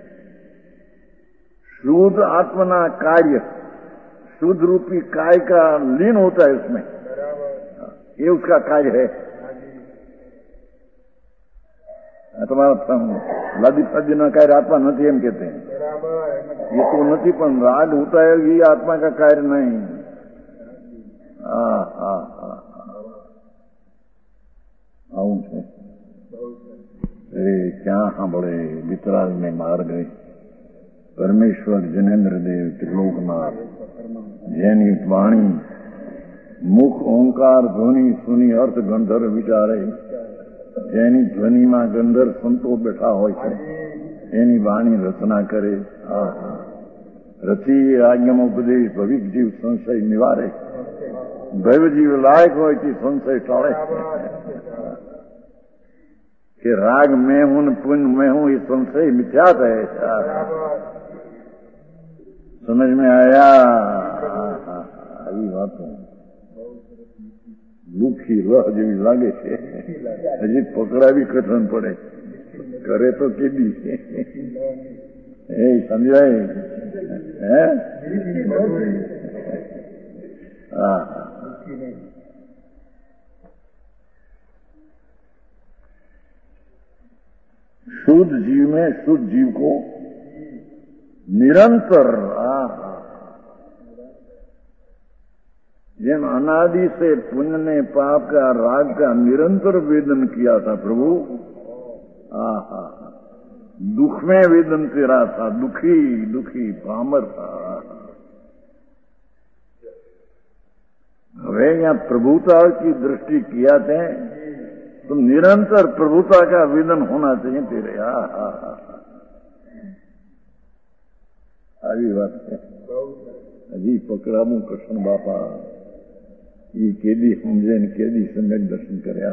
शुद्ध आत्मना कार्य, शुद्ध रूपी काय का लीन होता है उसमें, ये उसका कार्य है। तुम्हारा लादी फजी न कार्य आत्मा नहीं हम कहते हैं, ये तो नहीं, पर राग होता है ये आत्मा का कार्य नहीं। हाँ हाँ हाँ आऊं छे अरे क्या हाँ बड़े वितराग में मार गए परमेश्वर जनेन्द्र देव त्रिलोकनाथ, जैनी वाणी मुख ओंकार ध्वनि सुनी अर्थ गंधर्व विचारे, જેની ધ્વનિમાં ગંધર્વ સંતો બેઠા હોય છે એની વાણી રચના કરે। રચી આજ્ઞામાં ઉપદેશ ભવિક જીવ સંશય નિવારે, ભૈવ જીવ લાયક હોય તે સંશય ટાળે કે રાગ मैं हूं पुण्य मैं हूं, ये संशय मिथ्यात है। समझ में आया? આવી વાતો લુખી રહ જેવી લાગે છે, હજી પકડાવી કઠણ પડે, કરે તો કેદી એ સમજાય હે? હા शुद्ध जीव में शुद्ध जीव को निरंतर आ जिन अनादि से पुण्य ने पाप का राग का निरंतर वेदन किया था प्रभु, आहा दुख में वेदन तेरा था, दुखी दुखी पामर था। वे यहाँ प्रभुता की दृष्टि किया थे तो निरंतर प्रभुता का वेदन होना चाहिए तेरे। आहा આવી વાત છે, હજી પકડાવું કૃષ્ણ બાપા એ કેદી સમજે ને કેદી સમય દર્શન કર્યા।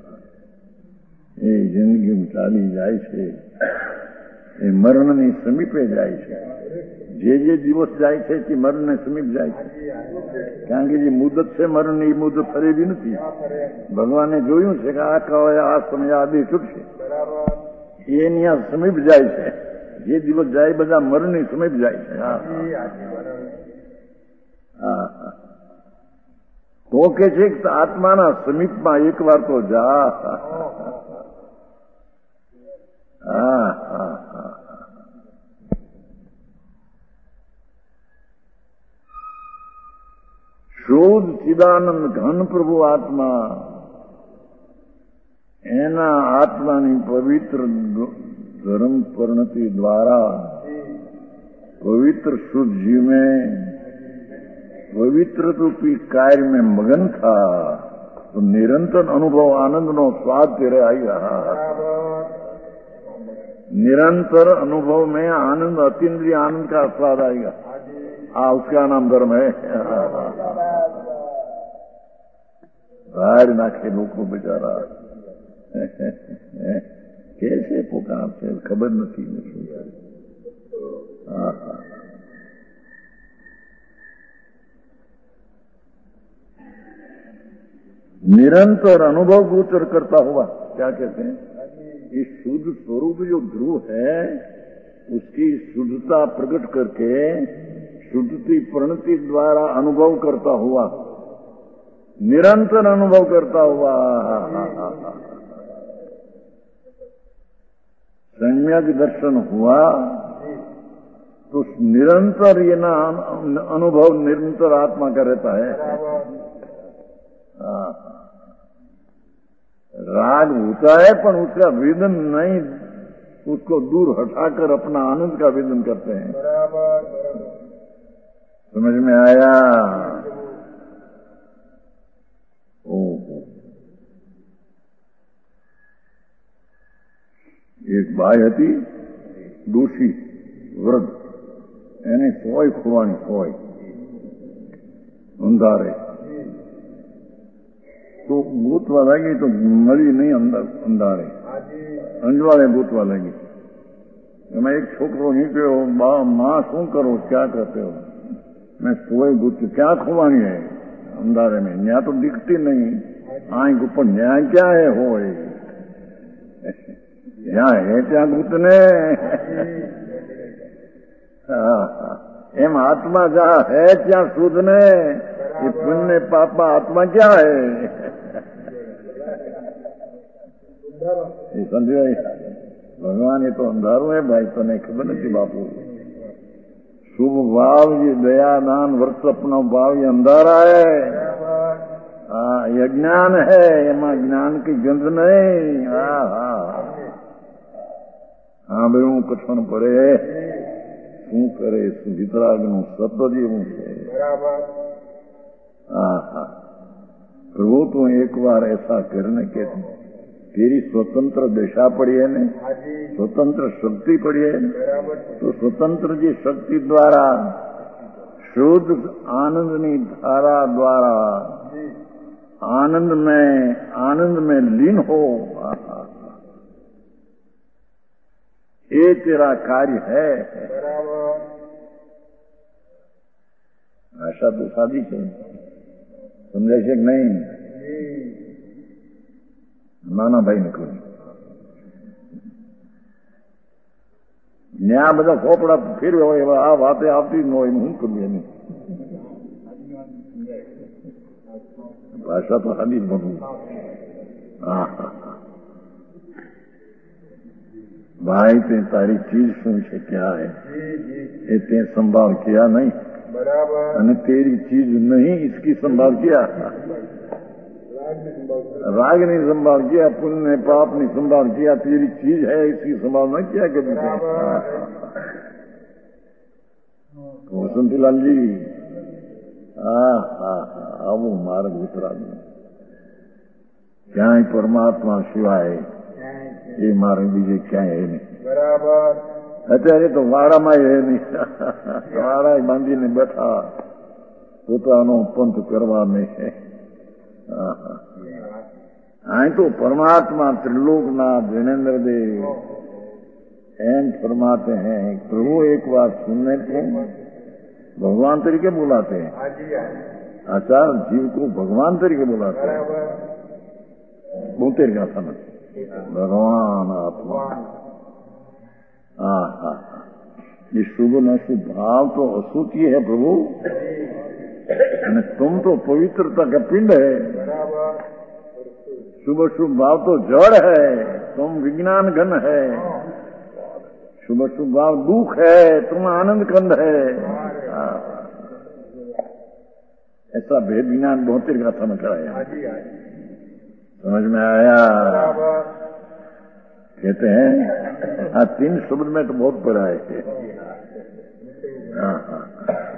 એ જિંદગી ચાલી જાય છે, એ મરણની સમીપે જાય છે। જે જે દિવસ જાય છે તે મરણને સમીપ જાય છે, કારણ કે જે મુદત છે મરણની એ મુદત ફરે બી નથી। ભગવાને જોયું છે કે આ કહે આ સમય આ દે છૂટશે, એ ત્યાં સમીપ જાય છે। જે દિવસ જાય બધા મરણની સમીપ જાય છે। હા તો કે છે કે આત્માના સમીપમાં એક વાર તો જા। હા હા હા શુદ્ધ ચિદાનંદ ઘન પ્રભુ આત્મા, એના આત્માની પવિત્ર धर्म परिणति द्वारा पवित्र शुद्ध जीव में पवित्र रूपी कार्य में मगन था, तो निरंतर अनुभव आनंद नो स्वाद तेरे आई रहा। निरंतर अनुभव में आनंद, अतीन्द्रिय आनंद का स्वाद आएगा। हाँ उसका नाम धर्म है। बाहर नाखे लोग को बेचारा कैसे पुकारते खबर नहीं। निरंतर अनुभव गोचर करता हुआ क्या कहते हैं, इस शुद्ध स्वरूप जो ध्रुव है उसकी शुद्धता प्रकट करके शुद्धति परिणति द्वारा अनुभव करता हुआ निरंतर अनुभव करता हुआ सम्यक दर्शन हुआ तो निरंतर ये ना अनुभव निरंतर आत्मा का रहता है। राग होता है पर उसका वेदन नहीं, उसको दूर हटाकर अपना आनंद का वेदन करते हैं। समझ में आया? ओहो, एक बाई હતી ડોશી વૃદ્ધ, એને સોય ખોવાની સોય અંધારે તો ગોતવા લાગી તો મળી નહીં અંધારે, અંજવાળે ગોતવા લાગી। એમાં એક છોકરો નીકળ્યો, બા માં શું કરો, क्या करते हो? मैं सोई गोती, क्या खोवानी है अंधारे में, यहाँ तो दिखती नहीं आंख ऊपर, यहाँ क्या है हो यहाँ है क्या गुतने? एम आत्मा जहाँ है क्या सूदने, ये पुण्य पापा आत्मा क्या है? ये समझो, भगवान ये तो अंधारू है भाई, तो नहीं खबर नहीं बापू। शुभ भाव ये दया दान व्रत अपना भाव ये अंधारा है। हाँ, ये ज्ञान है, एमा ज्ञान की गंध नहीं। हाँ हाँ हाँ भाई हूँ कठण पड़े शू करे वितरागनु सतजीवू છે। हाँ हाँ प्रभु तू एक बार ऐसा करने के तेरी स्वतंत्र दिशा पड़ी है ने, स्वतंत्र शक्ति पड़ी है, तो स्वतंत्र जी शक्ति द्वारा शुद्ध आनंदनी धारा द्वारा आनंद में आनंद में लीन हो, ये तेरा कार्य है। आशा तो सादी है, समझे છે કે નહીં? નાના ભાઈ ને કહ્યું ન્યા બધા ફોપડા ફેરવ્યા હોય, આ વાતે આવતી જ ન હોય, હું કરું એની ભાષા તો સાદી જ બનવું। હા भाई ते तारी चीज શું છે, क्या है, ये ते संभाल किया नहीं, અને तेरी चीज नहीं इसकी संभाल किया, राग नहीं संभाल किया, पुण्य ने पाप नहीं संभाल किया, तेरी चीज है इसकी संभाल नहीं किया कभी। वसंतीलाल जी हाँ हाँ आवो मार्ग उतरा क्या परमात्मा सिवाय ये मार्ग बीजे क्या है नहीं। बराबर અત્યારે તો વાડામાં હે નહીં, વાડા બાંધીને બેઠા પોતાનો પંથ કરવા નહીં। અહીં તો परमात्मा त्रिलोकनाथ जिनेन्द्र देव एम फरमाते हैं, प्रभु एक बार सुनने को भगवान तरीके बुलाते हैं, आचार्य जीव को भगवान तरीके बुलाते हैं। बोलते का था ना भगवान आत्मा। हाँ हाँ ये शुभ न शुभ भाव तो असूची है प्रभु, तुम तो पवित्रता का पिंड है। शुभ शुभ भाव तो जड़ है, तुम विज्ञान घन है। शुभ शुभ भाव दुख है, तुम आनंद कंद है। ऐसा भेद ज्ञान बहुत ही गाथा में कराया, समझ में आया? कहते हैं हाँ तीन शब्द में तो बहुत पड़ा है। हाँ हाँ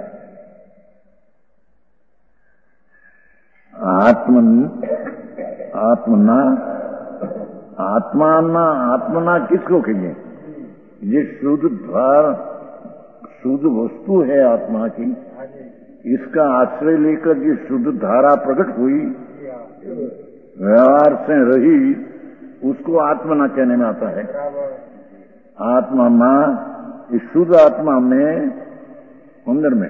आत्मन आत्मना आत्माना आत्मना किसको कहिए? ये शुद्ध द्वार शुद्ध वस्तु है आत्मा की, इसका आश्रय लेकर ये शुद्ध धारा प्रकट हुई, व्यवहार से रही, उसको आत्मना कहने में आता है। आत्मा मां इस शुद्ध आत्मा में अंदर में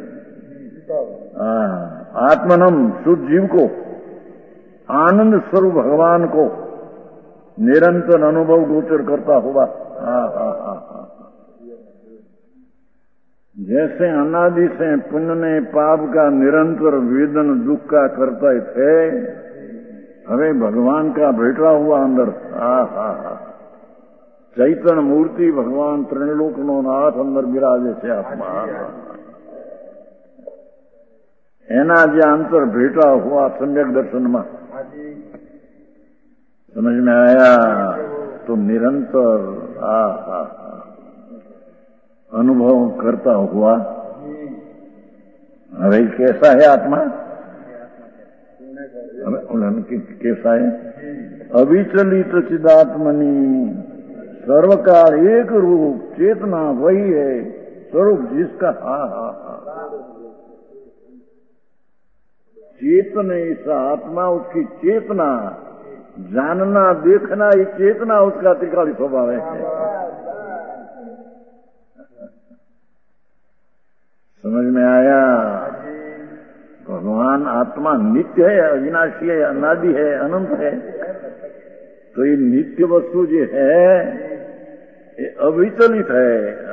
आत्मनम शुद्ध जीव को, आनंद स्वरूप भगवान को निरंतर अनुभव गोचर करता हुआ। हाँ हाँ हाँ हाँ जैसे अनादि से पुण्य ने पाप का निरंतर वेदन दुख का करता थे, હવે ભગવાન का बैठा हुआ अंदर हा हा हा चैतन्य मूर्ति भगवान त्रिलोक नो नाथ अंदर विराजे છે आत्मा एना जे अंतर बैठा हुआ सम्यक दर्शन में समझ में आया तो निरंतर आ हा अनुभव करता हुआ હવે कैसा है आत्मा कैसा है अविचलित चिदात्मनि सर्वकाल एक रूप चेतना वही है स्वरूप जिसका हा हा हा चेतन ऐसा आत्मा उसकी चेतना जानना देखना ये चेतना उसका त्रिकाली स्वभाव है। समझ में आया भगवान आत्मा नित्य है अविनाशी है अनादि है अनंत है तो ये नित्य वस्तु जो है ये अविचलित है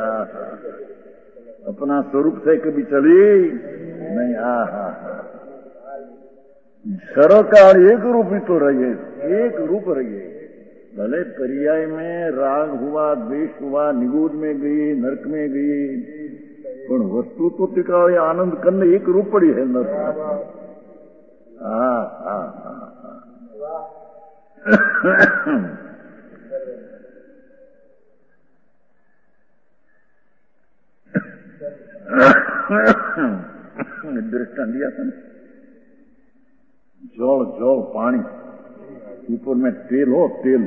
अपना स्वरूप से कभी चली नहीं आ हा सर्वकाल एक रूप ही तो रहिए एक रूप रहिए भले पर्याय में राग हुआ द्वेष हुआ निगूढ़ में गई नरक में गई पण वस्तु तो टिकावे आनंद करने एक रूप पड़ी है नर हाँ हाँ दृष्टांत दिया था जल जल पानी ऊपर में तेल हो तेल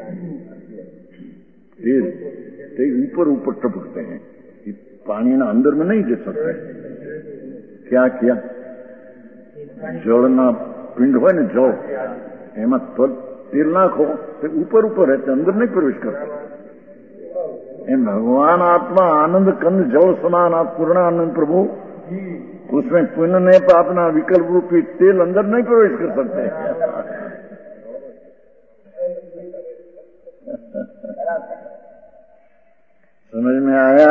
तेल तेल ऊपर ऊपर टपकते हैं पानी ना अंदर में नहीं दे सकते क्या किया जल ना पिंड हो ना जल एम तेल नाखो तो ऊपर ऊपर रहते अंदर नहीं प्रवेश करते एम भगवान आत्मा आनंद कंद जल समान आप पूर्णानंद प्रभु उसमें पुण्य ने अपना विकल्प रूपी तेल अंदर नहीं प्रवेश कर सकते। समझ में आया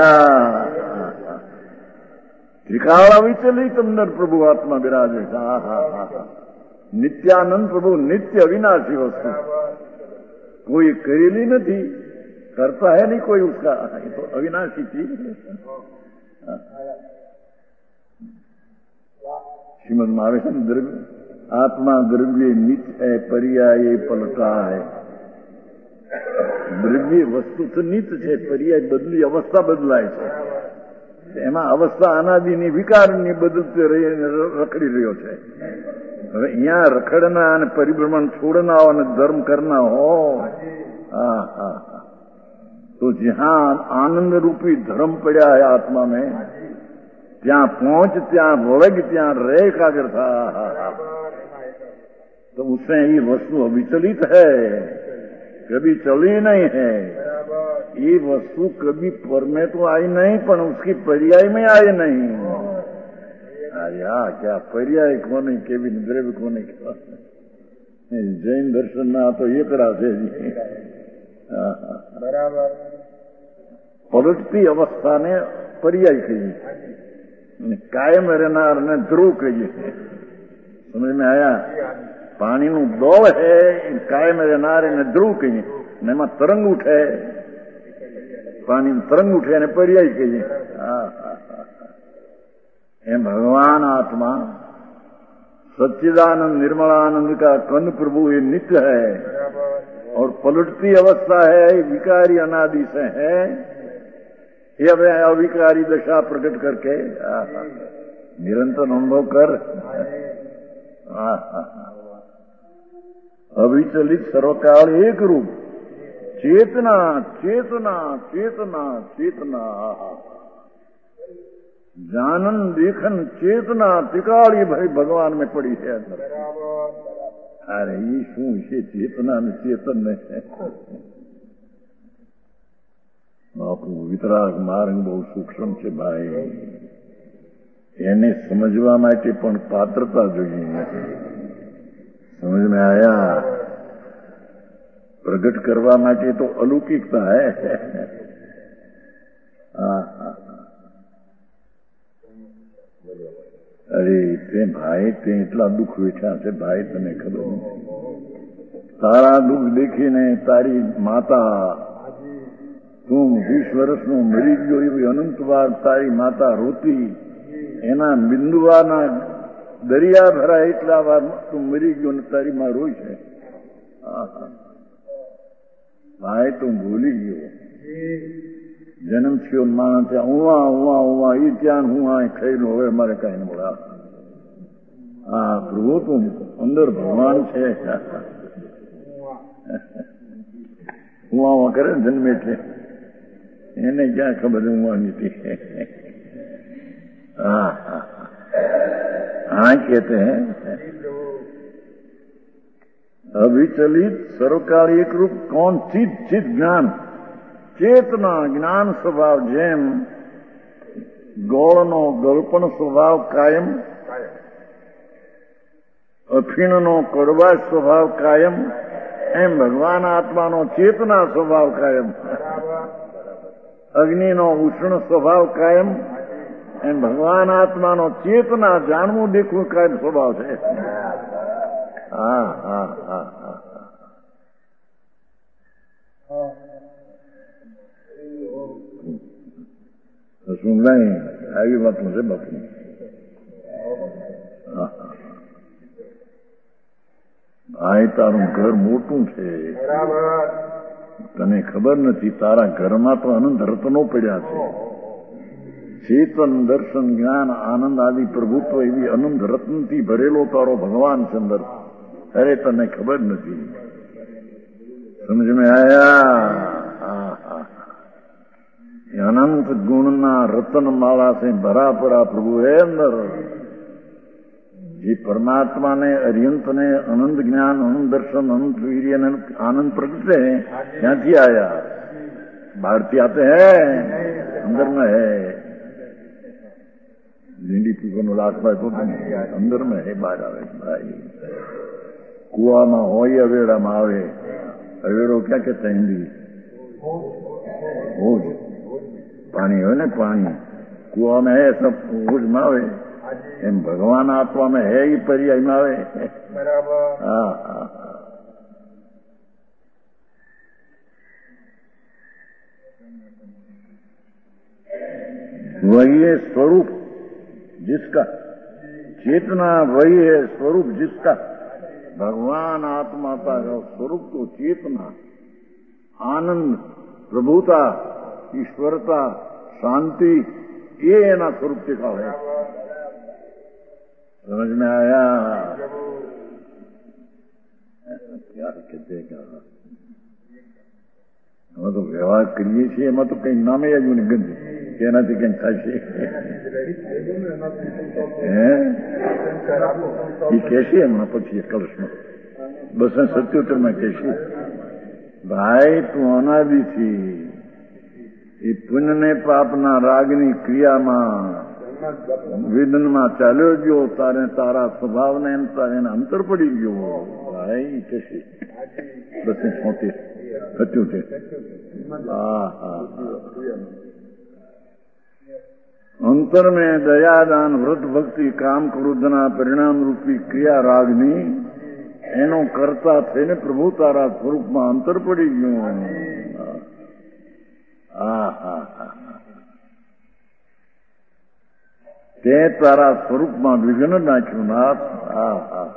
त्रिकाल अविचलित अंदर प्रभु आत्मा विराजे हा हा हा नित्यानंद प्रभु नित्य अविनाशी वस्तु कोई करेली नहीं करता है नहीं कोई उसका तो अविनाशी चीज श्रीमद महावीर द्रव्य आत्मा द्रव्य नित्य है पर्याय पलटा है દ્રવ્ય વસ્તુ તો નિત્ય છે પર્યાય બદલી અવસ્થા બદલાય છે એમાં અવસ્થા અનાદિની વિકારની બદલતી રહી રખડી રહ્યો છે। હવે અહીંયા રખડના અને પરિભ્રમણ છોડના અને ધર્મ કરના હો હા હા તો જ્યાં આનંદ रूपी धर्म पड़ा है आत्मा में ત્યાં पहुंच ત્યાં વળગ ત્યાં रह एकाग्र था तो उससे ये वस्तु अविचलित है कभी चली नहीं है ये वस्तु कभी पर में तो आई नहीं पर उसकी पर्याय में आई नहीं आया क्या पर्याय कोने के भी द्रव्य कोने के जैन दर्शन ना तो ये करा से जी बराबर पलटती अवस्था ने पर्याय कही कायम रहनार ने ध्रुव कही समझ में आया पानी નું દોડ હે કાયમ રહેનાર એને ધ્રુવ કહીએ ને એમાં તરંગ ઉઠે પાણી તરંગ ઉઠે અને પર્યાય કહીએ એમ भगवान आत्मा सच्चिदानंद निर्मलानंद का कंद प्रभु ये नित्य है और पलटती अवस्था है विकारी अनादि से है ये अब अविकारी दशा प्रकट करके निरंतर अनुभव कर अविचलित सर्वकाल एक रूप चेतना चेतना चेतना चेतना जानन देखन चेतना त्रिकाली भाई भगवान में पड़ी है अंदर अरे ये शू इसे चेतना ने चेतन ने आपको वितराग मार्ग बहुत सूक्ष्म છે ભાઈ એને સમજવા માટે પણ પાત્રતા જોઈએ समझ में आया प्रकट करवा माटे तो अलौकिकता है અરે તે ભાઈ તે એટલા દુઃખ વેઠ્યા છે ભાઈ, તને ખબર નથી. તારા દુઃખ દેખીને તારી માતા, તું વીસ વર્ષનો મરી ગયો એવી અનંત વાર તારી માતા રોતી, એના બિંદુવાના દરિયા ભરા એટલા વાર તું મરી ગયો ને તારી માં રોઈ છે. ભાઈ તું ભૂલી ગયો જન્મ થયો માણસ ઉવા ઉવા ઉવા એ ત્યાં હું આ ખાઈ લો, હવે મારે કઈ મળા. હા પ્રભુ તું અંદર ભગવાન છે. ઉવા કરે ને જન્મે એટલે એને ક્યાં ખબર ઉવાની હતી. હા હા हाँ कहते हैं अविचलित सर्वकाल एक रूप कौन चिद चिद ज्ञान चेतना ज्ञान स्वभाव जेम ગોળનો ગળપણ સ્વભાવ કાયમ, અફીણનો કડવાશ સ્વભાવ કાયમ, એમ ભગવાન આત્માનો ચેતના સ્વભાવ કાયમ, અગ્નિનો ઉષ્ણ સ્વભાવ કાયમ, એમ ભગવાન આત્માનો ચેતના જાણવું દેખવું કાયમ સ્વભાવ છે. હા હા હા હા શું નહીં આવી વાતું છે બાપુ. ભાઈ તારું ઘર મોટું છે, તને ખબર નથી. તારા ઘરમાં તો અનંત રત્નો પડ્યા છે. ચેતન દર્શન જ્ઞાન આનંદ આદિ પ્રભુત્વ એવી અનંત રત્નથી ભરેલો તારો ભગવાન છે અંદર. અરે તને ખબર નથી. સમજ મેં આયા? અનંત ગુણના રતન માળા से भरा पड़ा प्रभु है अंदर. જે પરમાત્માને અર્યંતને અનંત જ્ઞાન અનંત દર્શન અનંત વીર્ય આનંદ પ્રગટે ક્યાંથી આયા? બહારથી આતે હૈ, અંદર में है. લીંડી પીવાનો લાખભાઈ તો અંદર में है, બહાર આવે ભાઈ. કુવામાં હોય અવેડામાં આવે. અવેડો ક્યાં કહેતા હિન્દી? હોજ. પાણી હોય ને પાણી કુવામાં હે સબ હોજમાં આવે. એમ ભગવાન આત્મામાં હે એ પર્યાયમાં આવે. હા હા वही है स्वरूप जिसका चेतना, वही है स्वरूप जिसका. भगवान आत्मा का स्वरूप तो चेतना, आनंद, प्रभुता, ईश्वरता, शांति, ये एना स्वरूप दिखा है. समझ में आया? क्या कहते हैं? हम तो व्यवहार करिए છીએ એમાં તો કઈ નામે આવ્યું ને ગંધ કે એનાથી કઈ થશે. એ કહેશે એમાં પછી કળશમાં બસો સત્યોતેર માં કહેશે ભાઈ તું અનાદિથી એ પુણ્ય ને પાપના રાગની ક્રિયામાં વિઘ્નમાં ચાલ્યો ગયો. તારે તારા સ્વભાવને એમ તારે અંતર પડી ગયો. ભાઈ કહેશે બસો છોતેર સત્યોતેર. હા હા અંતર में દયાદાન વ્રત ભક્તિ કામ ક્રોધના પરિણામ રૂપી ક્રિયા રાગની એનો કરતા થઈને પ્રભુ તારા સ્વરૂપમાં અંતર પડી ગયું. હા હા હા તે તારા સ્વરૂપમાં વિઘ્ન નાખ્યું નાથ. હા હા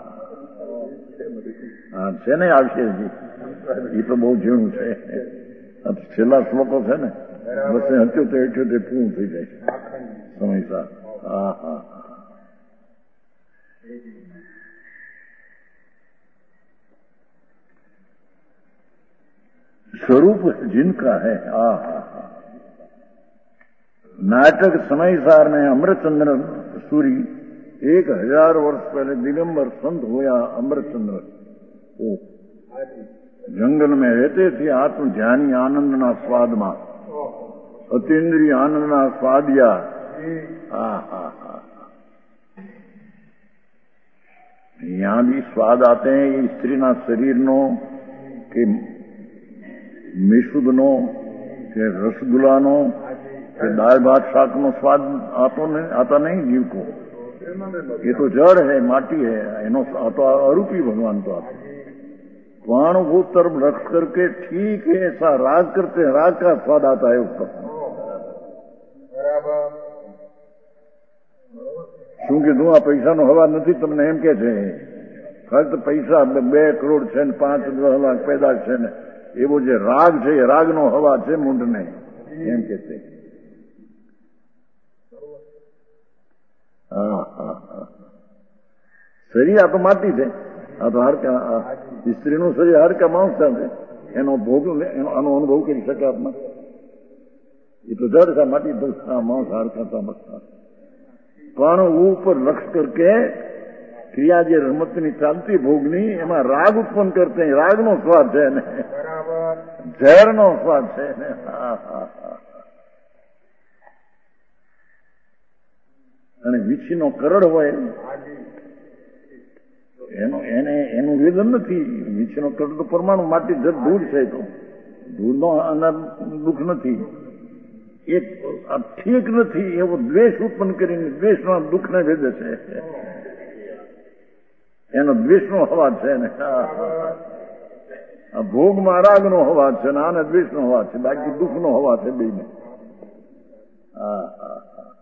હા છે ને આવશે હજી. એ તો બહુ ઝીણું છે. છેલ્લા શ્લોકો છે ને બસ અઠ્યોતેર અઠ્યોતેર પૂરું થઈ જાય સમયસર. હા હા स्वरूप जिनका है. हा हा हा नाटक समयसार ने अमृतचंद्र सूरी एक हजार वर्ष पहले दिगंबर संत होया. अमृतचंद्र ओ जंगल में रहते थे आत्म ज्ञानी आनंदना स्वादમાં अतीन्द्रिय आनंदना स्वादिया. हा हा हा यहाँ भी स्वाद आते हैं स्त्रीना शरीरનો કે મિશુદનો કે રસગુલ્લાનો કે દાળ ભાત શાકનો સ્વાદ આતો નહીં, આતા નહીં જીવ को. ये तो जड़ है, माटी है, एनो तो अरूपी भगवान तो आप प्राण वो तरफ रख करके ठीक है ऐसा राग करते हैं, राग का स्वाद आता है ऊपर। શું કીધું? આ પૈસાનો હવા નથી તમને એમ કે છે, ફક્ત પૈસા બે કરોડ છે ને પાંચ લાખ પેદા છે ને એવો જે રાગ છે એ રાગનો હવા છે મૂંઢને એમ કે છે। હા હા હા શરીર આ તો માટી છે, આ તો હાડકા, સ્ત્રીનું શરીર હાડકા માણસ છે, એનો ભોગ આનો અનુભવ કરી શકે આત્મા? એ તો જડ था, माटी तो मांस हाड़का था बसता। पण ऊपर लक्ष्य करके क्रिया जे रमतनी चालती भोगनी एમાં રાગ ઉત્પન્ન કરते हैं, રાગનો સ્વાદ છે ને, ઝેરનો સ્વાદ છે ને। હા હા હા અને વીછીનો કરડ હોય એનો એને એનું વેદન નથી। વીછીનો કરડ તો પરમાણુ માટી જડ ધૂળ છે, તો ધૂળનો આના દુઃખ નથી। એક ઠીક નથી એવો દ્વેષ ઉત્પન્ન કરીને દ્વેષના દુઃખને ભેદે છે, એનો દ્વેષનો અવાજ છે ને। આ ભોગમાં રાગનો અવાજ છે ને આને દ્વેષનો અવાજ છે, બાકી દુઃખનો અવાજ છે બેને। હા હા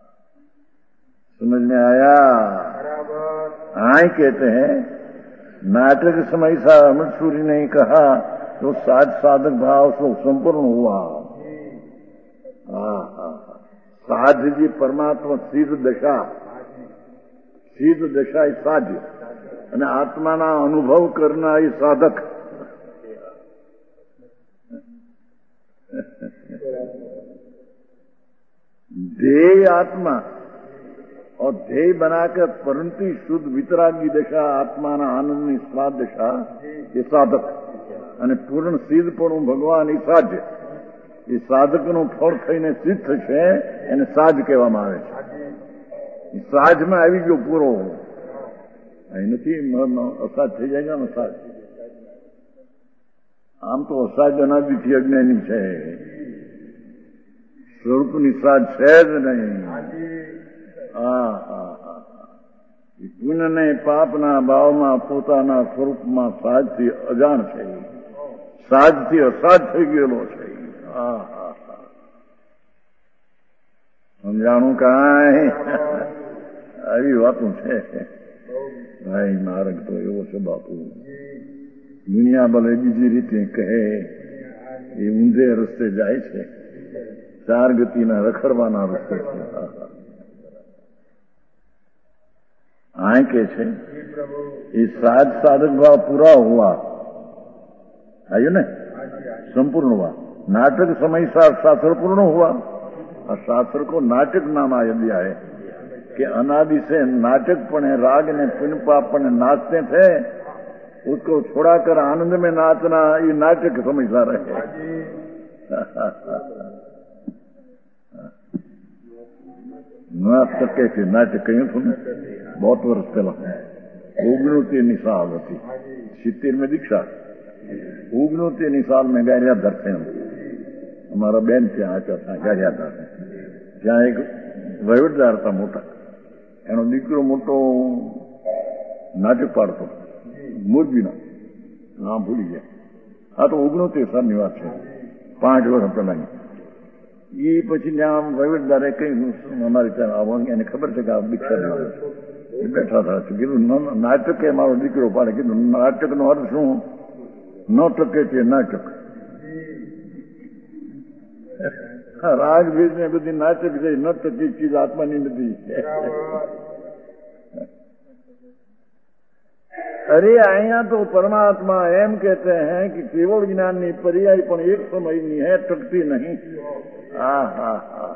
समझ में आया? हाँ कहते हैं नाटक समय सा अमृत सूरी ने कहा तो साध साधक भाव से संपूर्ण हुआ। हाँ हाँ साध जी परमात्मा सिद्ध दशा, सिद्ध दशा એ સાધ્ય અને આત્માના અનુભવ કરનાર એ સાધક। ध्येय आत्मा और ध्येय बनाकर परंतु शुद्ध वितरागी दशा आत्माना आनंदनी स्वाद दशा એ સાધક અને પૂર્ણ સિદ્ધપણું ભગવાન એ સાધ્ય। એ સાધકનું ફળ થઈને સિદ્ધ થશે એને સાજ કહેવામાં આવે છે। સાજમાં આવી ગયો પૂરો, અહીં નથી અસાજ થઈ જાય ને અસાજ। આમ તો અસાજ અનાદિથી અજ્ઞાની છે, સ્વરૂપની સાજ છે જ નહીં। હા હા હા પુણ્યને પાપના ભાવમાં પોતાના સ્વરૂપમાં સાજથી અજાણ છે, સાજથી અસાજ થઈ ગયેલો છે। હા હા હા સમજાણું કાંઈ? આવી વાતું છે ભાઈ। માર્ગ તો એવો છે બાપુ, દુનિયા ભલે બીજી રીતે કહે એ ઊંધે રસ્તે જાય છે, ચાર ગતિના રખડવાના રસ્તે છે। આ કે છે એ સાજ साधक भाव पूरा हुआ, आयु ने संपूर्ण हुआ। नाटक समय साथ शास्त्र पूर्ण हुआ, और शास्त्र को नाटक नाम आया दिया है कि अनादि से नाटक पने राग ने पुण्य पाप पने नाचते थे, उसको छोड़ाकर आनंद में नाचना ये नाटक समझता रहे। नाटक कैसे नाटक कहीं सुन बहुत वर्ष पहला ओगणोतेरनी साल थी, सित्तेर में दीक्षा, ओगणोतेरनी साल में गारियाधार थे हम, हमारा बेन ત્યાં આપ્યા હતા ગારિયાધાર। ત્યાં એક વહીવટદાર હતા મોટા, એનો દીકરો મોટો નાટક પાડતો મોરબીનો, નામ ભૂલી ગયા। આ તો ઓગણોતેર સાલની વાત છે, પાંચ વર્ષ પહેલાની। એ પછી ત્યાં વહીવટદારે કહ્યું અમારી ત્યાં આવવાની, એને ખબર છે કે આ દીક્ષા લેવાનું છે, એ બેઠા હતા। કીધું નાટક એ મારો દીકરો પાડે। કીધું નાટકનો અર્થ શું? ન ટકે તે નાટક। રાગ ભેદ ને બધી નાટક છે, ન ટકી ચીજ આત્માની નથી। अरे અહીંયા तो परमात्मा एम कहते हैं कि केवल ज्ञान ની पर्याय પણ એક સમયની है, टकती नहीं। हाँ हाँ हाँ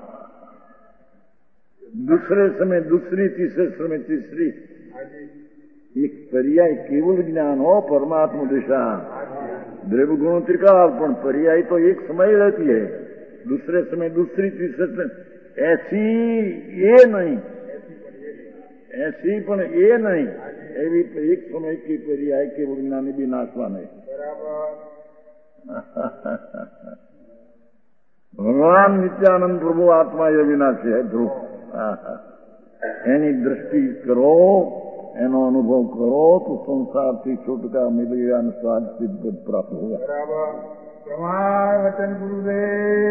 दूसरे समय दूसरी, तीसरे समय तीसरी, एक पर्याय केवल ज्ञान हो परमात्मा दिशा। द्रव्य गुणों त्रिकाल पण पर्याय तो एक समय रहती है, दूसरे समय दूसरी, तीसरे समय ऐसी ये नहीं, ऐसी पण ये नहीं, एवी एक समय की पर्याय केवल ज्ञानी भी नाशवा नहीं। भगवान नित्यानंद प्रभु आत्मा ये विनाशी है ध्रुव। એની દ્રષ્ટિ કરો, એનો અનુભવ કરો તો સંસારથી છુટકા મિલેगा અને સ્વાદ સિદ્ધ પ્રાપ્ત होगा. બરાબર. પ્રમાણ વચન ગુરુદેવ.